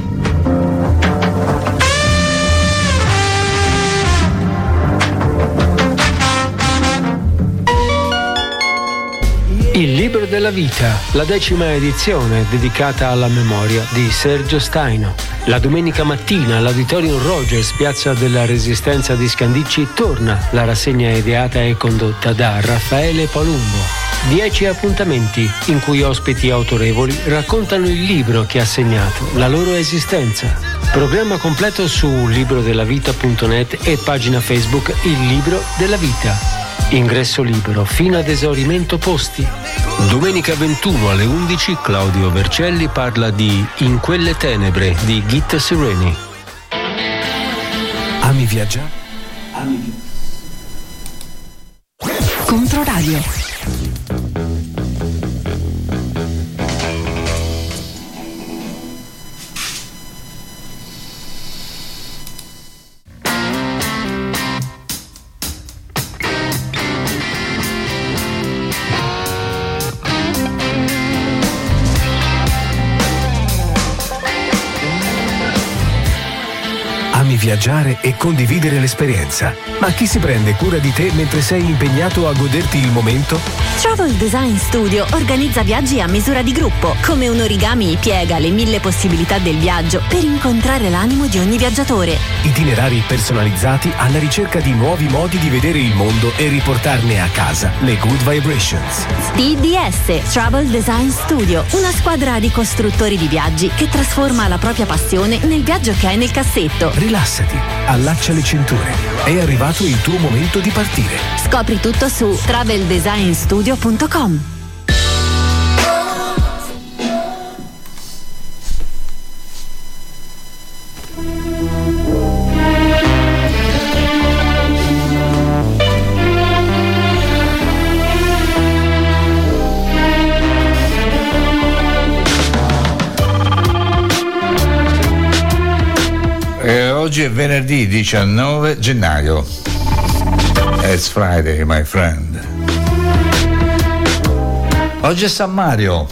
Il libro della vita, la decima edizione dedicata alla memoria di Sergio Staino. La domenica mattina all'Auditorium Rogers, piazza della Resistenza di Scandicci, torna la rassegna ideata e condotta da Raffaele Palumbo. Dieci appuntamenti in cui ospiti autorevoli raccontano il libro che ha segnato la loro esistenza. Programma completo su librodellavita punto net e pagina Facebook Il Libro della Vita. Ingresso libero fino ad esaurimento posti. Domenica ventuno alle undici Claudio Vercelli parla di In quelle tenebre di Gitta Sereni. Ami viaggiare? Ami Controradio. Ami viaggiare e condividere l'esperienza, ma chi si prende cura di te mentre sei impegnato a goderti il momento? Travel Design Studio organizza viaggi a misura di gruppo. Come un origami piega le mille possibilità del viaggio per incontrare l'animo di ogni viaggiatore. Itinerari personalizzati alla ricerca di nuovi modi di vedere il mondo e riportarne a casa le good vibrations. T D S, Travel Design Studio, una squadra di costruttori di viaggi che trasforma la propria passione nel viaggio che hai nel cassetto. Rilassati, allaccia le cinture. È arrivato il tuo momento di partire. Scopri tutto su travel design studio punto com. Oggi è venerdì diciannove gennaio. It's Friday, my friend. Oggi è San Mario.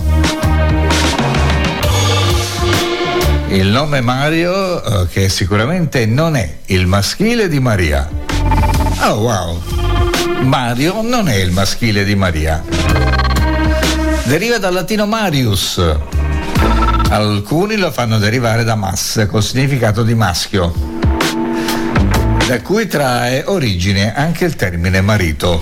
Il nome Mario, che sicuramente non è il maschile di Maria. Oh wow! Mario non è il maschile di Maria. Deriva dal latino Marius. Alcuni lo fanno derivare da mas, col significato di maschio, da cui trae origine anche il termine marito.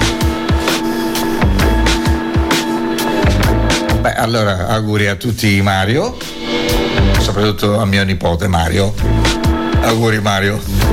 Beh, allora auguri a tutti Mario, soprattutto a mio nipote Mario. Auguri Mario.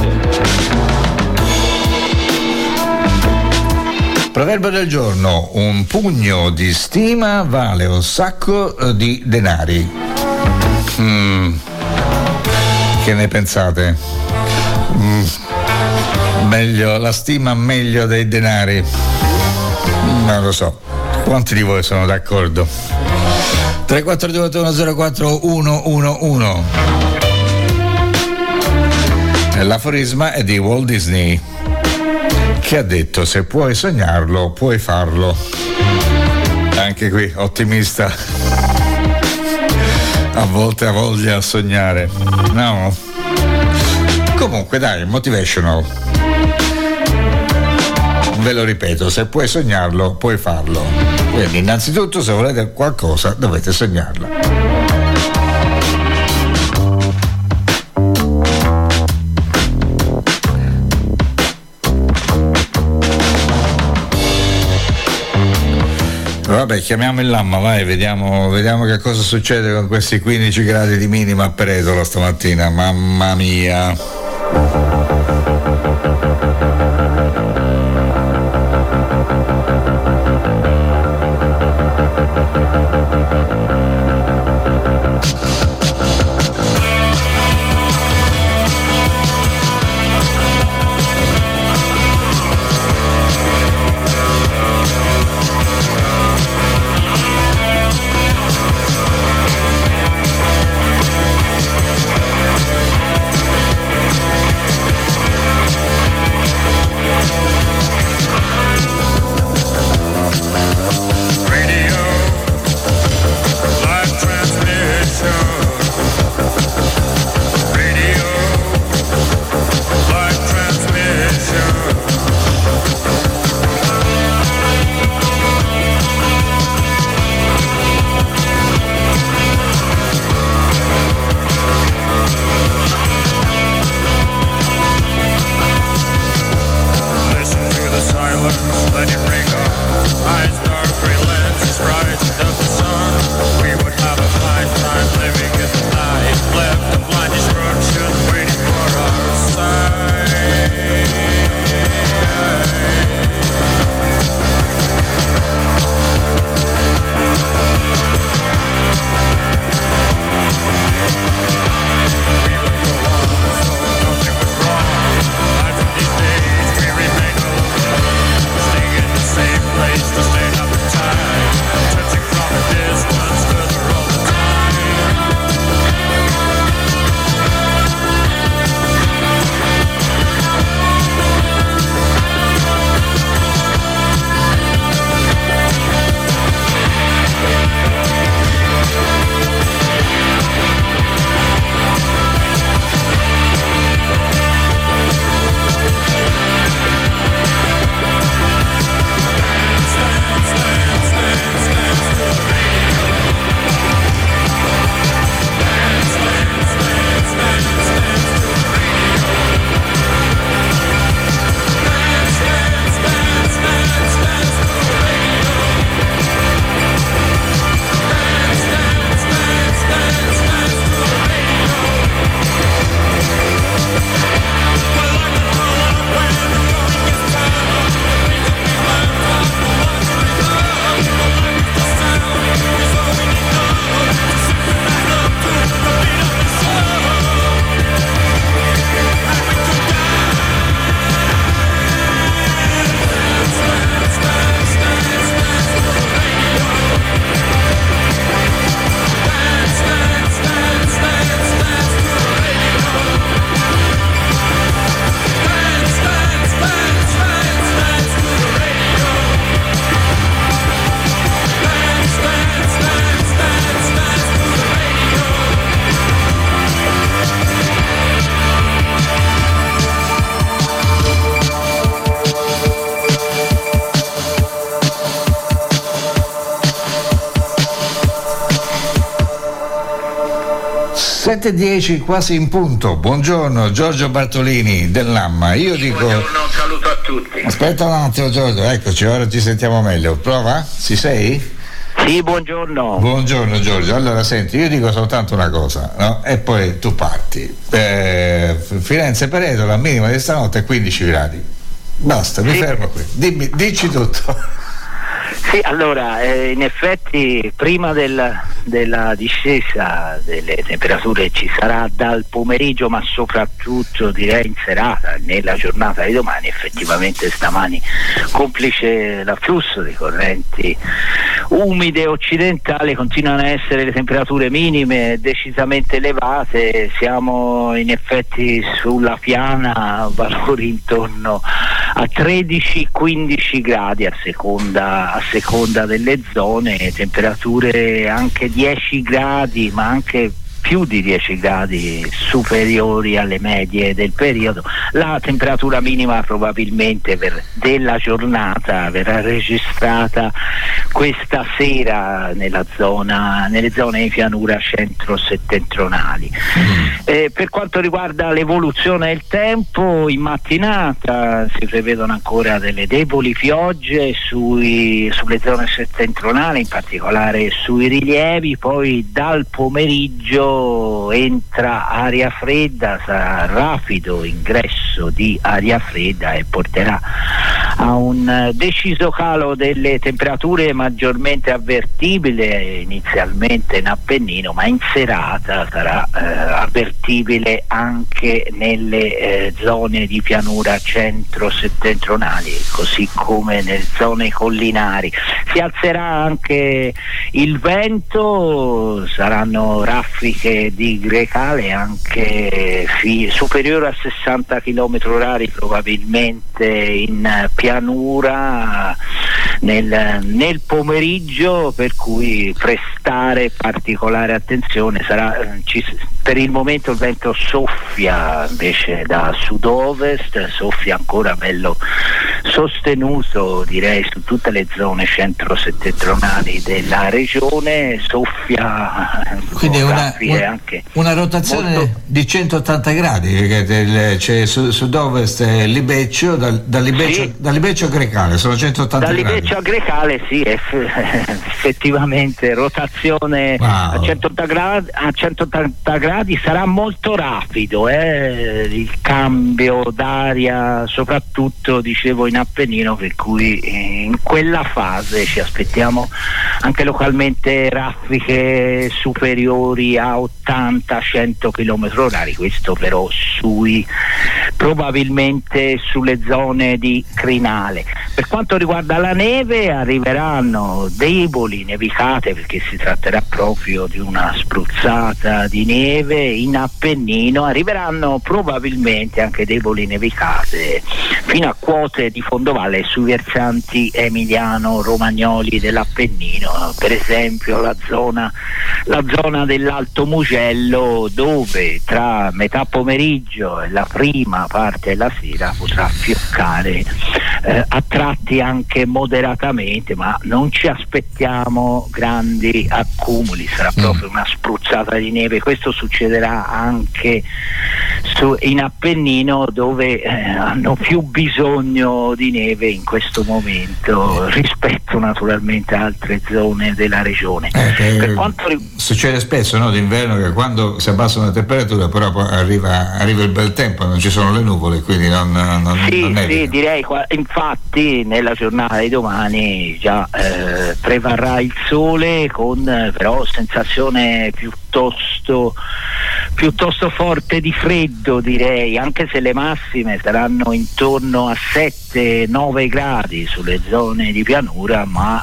Proverbio del giorno: un pugno di stima vale un sacco di denari. Mm. Che ne pensate? Mm. Meglio la stima, meglio dei denari? Non lo so. Quanti di voi sono d'accordo? tre quattro due otto uno zero quattro uno uno uno. L'aforisma è di Walt Disney. che ha detto: se puoi sognarlo, puoi farlo. Anche qui, ottimista. A volte ha voglia a sognare, no? Comunque dai, motivational. Ve lo ripeto, se puoi sognarlo, puoi farlo. Quindi innanzitutto, se volete qualcosa, dovete sognarla. Vabbè, chiamiamo il Lamma, vai, vediamo, vediamo che cosa succede con questi quindici gradi di minima a Peretola stamattina, mamma mia. sette e dieci quasi in punto. Buongiorno Giorgio Bartolini del Lamma. Io dico buongiorno, un saluto a tutti. Aspetta un attimo Giorgio, eccoci, ora ci sentiamo meglio. Prova? Ci sei? Sì, buongiorno. Buongiorno Giorgio. Allora senti, io dico soltanto una cosa, no? E poi tu parti. Eh, Firenze Peretola, minima di stanotte è quindici gradi. Basta, mi sì. fermo qui. Dimmi, dici tutto. Sì, allora eh, in effetti prima del, della discesa delle temperature ci sarà dal pomeriggio, ma soprattutto direi in serata, nella giornata di domani. Effettivamente stamani, complice l'afflusso di correnti umide occidentali, continuano a essere le temperature minime decisamente elevate. Siamo in effetti sulla piana valori intorno a tredici quindici gradi a seconda, a seconda delle zone, temperature anche dieci gradi, ma anche più di dieci gradi superiori alle medie del periodo. La temperatura minima probabilmente per, della giornata verrà registrata questa sera nella zona, nelle zone di pianura centro-settentrionali. Mm. Eh, per quanto riguarda l'evoluzione del tempo, in mattinata si prevedono ancora delle deboli piogge sui, sulle zone settentrionali, in particolare sui rilievi. Poi dal pomeriggio entra aria fredda, sarà rapido ingresso di aria fredda e porterà a un deciso calo delle temperature maggiormente avvertibile inizialmente in Appennino, ma in serata sarà eh, avvertibile anche nelle eh, zone di pianura centro-settentrionali, così come nelle zone collinari. Si alzerà anche il vento, saranno raffiche di grecale anche fi- superiore a sessanta chilometri orari probabilmente in pianura nel, nel pomeriggio, per cui prestare particolare attenzione. Sarà, ci, per il momento il vento soffia invece da sud-ovest, soffia ancora bello sostenuto direi su tutte le zone centro-settentrionali della regione, soffia quindi una, una, anche una rotazione molto... di centottanta gradi, c'è cioè sud-ovest Libeccio, dal, da, Libeccio, sì. da Libeccio a Grecale sono centottanta da gradi. Da Libeccio a Grecale sì, effettivamente rotazione wow. a, centottanta gradi, a centottanta gradi sarà molto rapido eh, il cambio d'aria, soprattutto dicevo in Appennino, per cui in quella fase ci aspettiamo anche localmente raffiche superiori a ottanta cento chilometri orari, questo però sui probabilmente sulle zone di crinale. Per quanto riguarda la neve, arriveranno deboli nevicate, perché si tratterà proprio di una spruzzata di neve in Appennino. Arriveranno probabilmente anche deboli nevicate fino a quote di fondovalle sui versanti emiliano-romagnoli dell'Appennino, per esempio la zona, la zona dell'Alto Mugello, dove tra metà pomeriggio e la prima parte della sera potrà fioccare eh, a tratti anche moderatamente, ma non ci aspettiamo grandi accumuli, sarà proprio una spruzzata di neve. Questo succederà anche su, in Appennino, dove eh, hanno più bisogno di neve in questo momento rispetto naturalmente a altre zone della regione. Eh, per quanto ri- succede spesso, no, d'inverno, che quando si abbassano le temperature però poi arriva, arriva il bel tempo, non ci sono le nuvole, quindi non, non, sì, non nevica. Sì, direi, infatti nella giornata di domani già eh, prevarrà il sole, con eh, però sensazione piuttosto piuttosto forte di freddo, direi, anche se le massime saranno intorno a sette nove gradi sulle zone di pianura, ma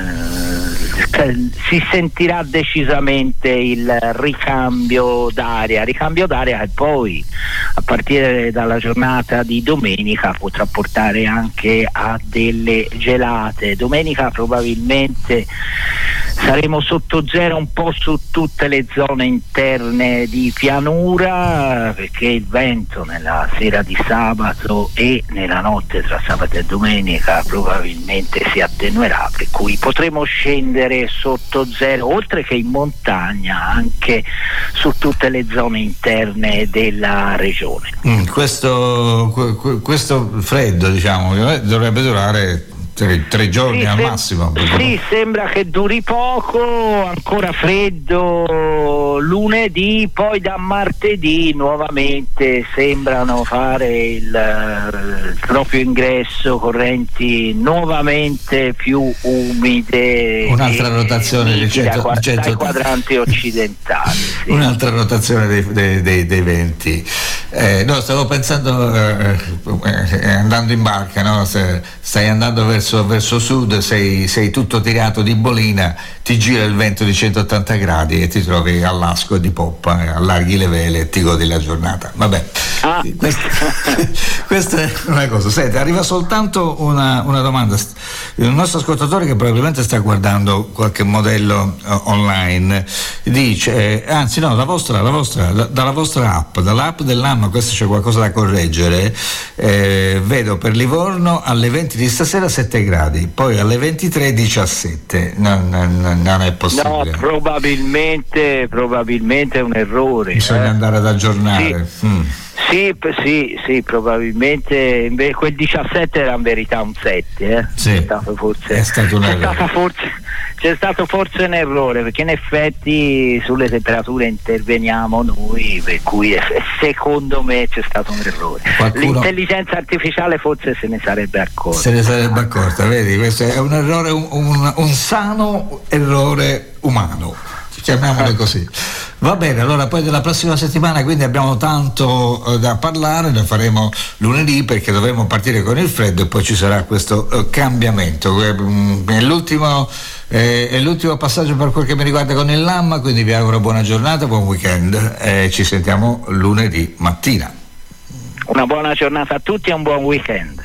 eh, si sentirà decisamente il ricambio d'aria, ricambio d'aria che poi a partire dalla giornata di domenica potrà portare anche a delle gelate. Domenica probabilmente saremo sotto zero un po' su tutte le zone interne di pianura, perché il vento nella sera di sabato e nella notte tra sabato e domenica probabilmente si attenuerà, per cui potremo scendere sotto zero, oltre che in montagna anche su tutte le zone interne della regione. Mm, questo, questo freddo, diciamo, dovrebbe durare tre, tre giorni sì, al sem- massimo. Sì, sembra che duri poco, ancora freddo lunedì, poi da martedì nuovamente sembrano fare il, il proprio ingresso, correnti nuovamente più umide. Un'altra e, rotazione e di cento, da, cento, dai quadranti occidentali. Sì. Un'altra rotazione dei, dei, dei, dei venti. Eh, no, stavo pensando, eh, eh, andando in barca, no? Se stai andando verso, verso sud, sei, sei tutto tirato di bolina, ti gira il vento di centottanta gradi e ti trovi all'asco di poppa, eh, allarghi le vele e ti godi la giornata. Vabbè, ah. questa, questa è una cosa. Senti, arriva soltanto una, una domanda. Il nostro ascoltatore, che probabilmente sta guardando qualche modello uh, online, dice, eh, anzi no, la vostra, la vostra, da, dalla vostra app, dall'app dell'anno, questo c'è qualcosa da correggere, eh, vedo per Livorno alle venti di stasera sette gradi, poi alle ventitré diciassette, non, non, non è possibile. No, probabilmente, probabilmente è un errore. Bisogna eh. andare ad aggiornare. Sì. Mm. Sì, sì, sì, probabilmente beh, quel diciassette era in verità un sette, eh? Sì, è stato forse, è stato un c'è errore. stato forse, c'è stato forse un errore, perché in effetti sulle temperature interveniamo noi, per cui eh, secondo me c'è stato un errore. Qualcuno... L'intelligenza artificiale forse se ne sarebbe accorta. Se ne sarebbe accorta, vedi, questo è un errore, un, un, un sano errore umano, chiamiamolo così. Va bene, allora poi della prossima settimana quindi abbiamo tanto eh, da parlare, ne faremo lunedì perché dovremo partire con il freddo e poi ci sarà questo eh, cambiamento. Eh, è, l'ultimo, eh, è l'ultimo passaggio per quel che mi riguarda con il Lamma, quindi vi auguro buona giornata, buon weekend e ci sentiamo lunedì mattina. Una buona giornata a tutti e un buon weekend.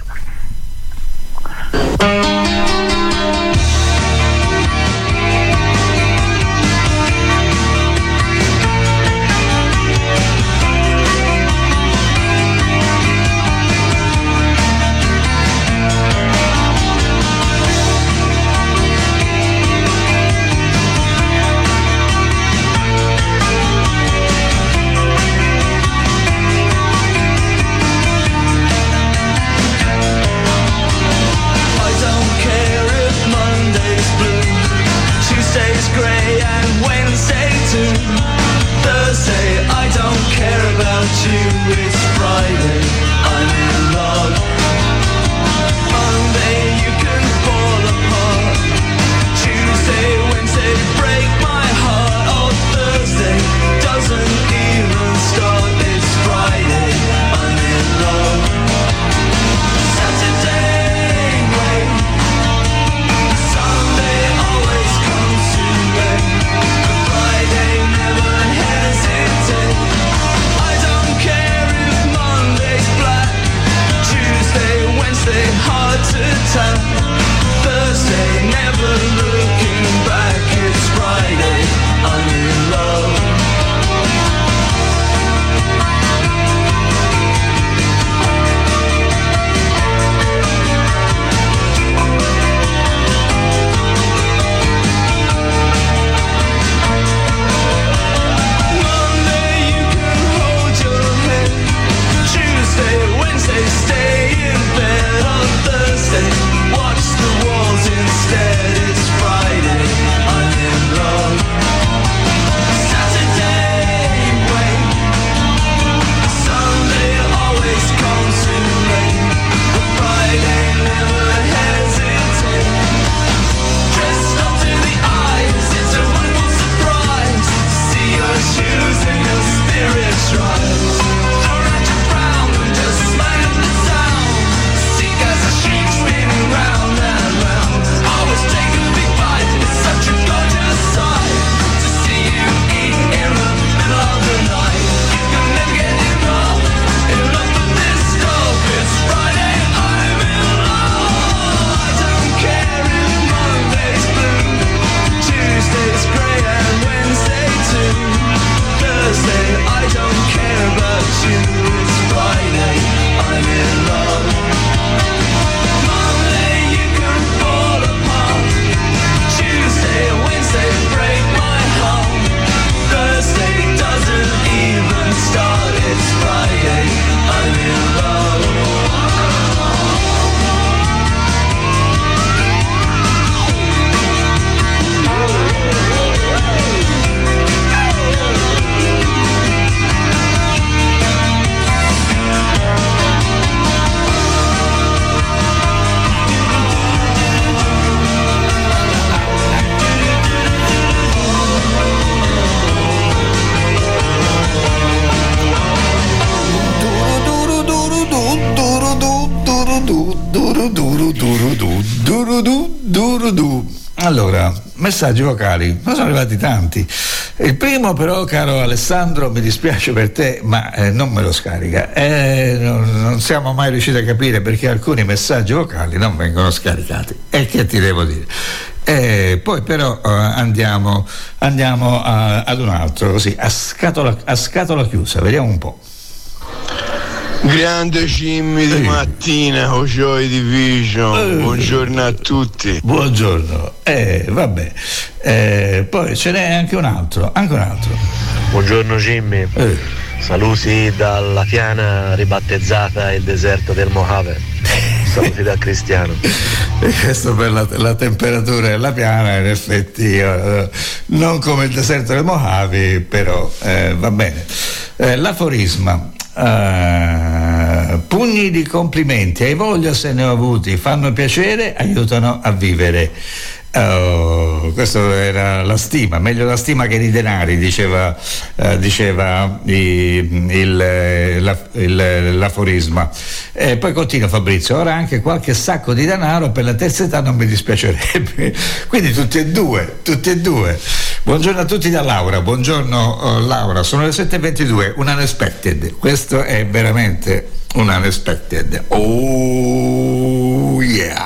messaggi vocali, ne sono arrivati tanti. Il primo però, caro Alessandro, mi dispiace per te, ma eh, non me lo scarica. Eh, non, non siamo mai riusciti a capire perché alcuni messaggi vocali non vengono scaricati. E che ti devo dire? Eh, poi però eh, andiamo, andiamo a, ad un altro, così, a scatola, a scatola chiusa, vediamo un po'. Grande Jimmy di mattina o Joy Division, eh, buongiorno a tutti. Buongiorno, eh, vabbè, eh, poi ce n'è anche un altro, anche un altro. Buongiorno Jimmy, eh. saluti dalla piana ribattezzata il deserto del Mojave, saluti da Cristiano. E questo per la, la temperatura della piana, in effetti eh, non come il deserto del Mojave, però eh, va bene. Eh, l'aforisma. Uh, pugni di complimenti, hai voglia se ne ho avuti, fanno piacere, aiutano a vivere. Uh, questa era la stima, meglio la stima che i denari, diceva, uh, diceva il, il, la, il, l'aforisma. E poi continua Fabrizio, ora anche qualche sacco di denaro per la terza età non mi dispiacerebbe. Quindi tutti e due, tutti e due. Buongiorno a tutti da Laura, buongiorno uh, Laura, sono le sette e ventidue, un unexpected, questo è veramente un unexpected. Oh yeah!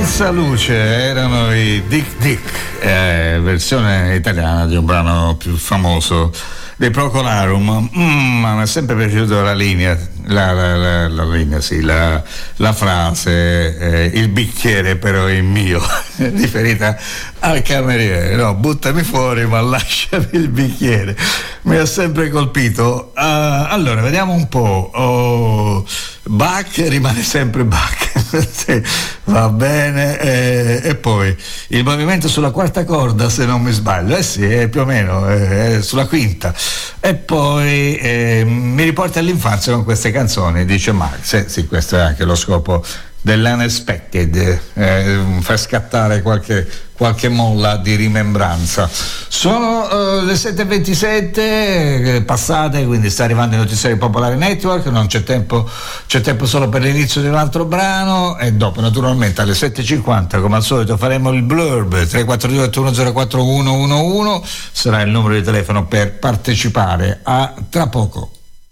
Senza luce erano i Dick Dick, eh, versione italiana di un brano più famoso dei Procolarum. Mm, ma mi è sempre piaciuta la linea, la, la, la, la linea, sì, la, la frase, eh, il bicchiere però è mio, riferita al cameriere. No, buttami fuori ma lasciami il bicchiere. Mi ha sempre colpito. Uh, allora, vediamo un po'. Oh, Bach rimane sempre Bach. Sì, va bene. Eh, e poi il movimento sulla quarta corda, se non mi sbaglio, eh sì, è più o meno eh, sulla quinta. E poi eh, mi riporta all'infanzia con queste canzoni, dice Max. Eh, sì, questo è anche lo scopo dell'unexpected, eh, far scattare qualche, qualche molla di rimembranza. Sono uh, le sette e ventisette eh, passate, quindi sta arrivando il notiziario Popolare Network, non c'è tempo, c'è tempo solo per l'inizio di un altro brano e dopo naturalmente alle sette e cinquanta come al solito faremo il blurb. Tre quattro due otto uno zero quattro uno uno uno sarà il numero di telefono per partecipare. A tra poco.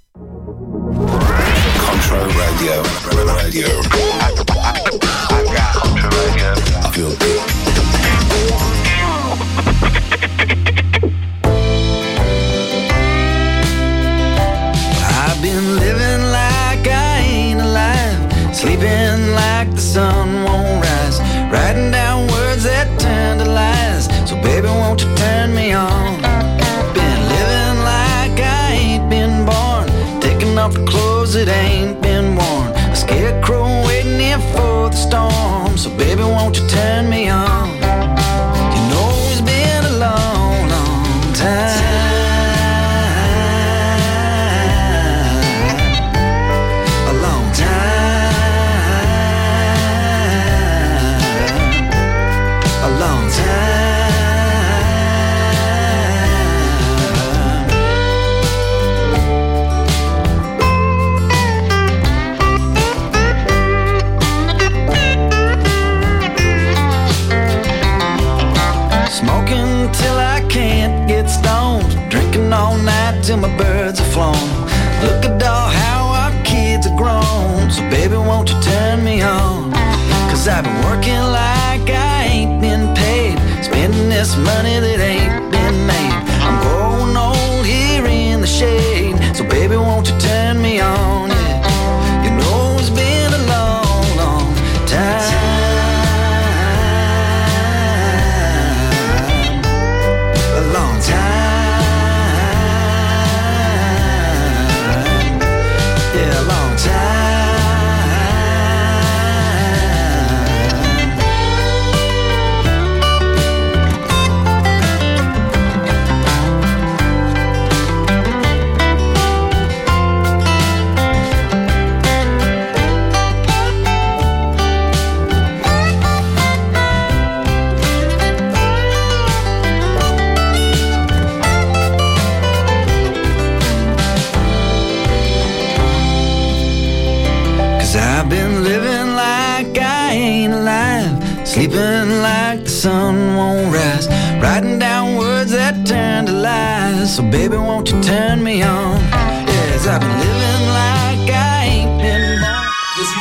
Control Radio, Radio. I, I, I got Control Radio. I feel good. I've been living like I ain't alive, sleeping like the sun won't rise, writing down words that turn to lies. So baby, won't you turn me on? Been living like I ain't been born, taking off the clothes that ain't been worn, a scarecrow waiting here for the storm. So baby, won't you turn me on? You know it's been a long, long time, a long time, a long time. Smoking till I can't get stoned, drinking all night till my birds are flown. Look at all how our kids are grown. So baby, won't you turn me on? Cause I've been working like I ain't been paid, spending this money that ain't been made. I'm growing old here in the shade. So baby, won't you turn me on? Yeah. You know it's been a long, long time, a long time, yeah, a long time. I've been living like I ain't alive, sleeping like the sun won't rise, writing down words that turn to lies. So baby, won't you turn me on? Yes, I've been living like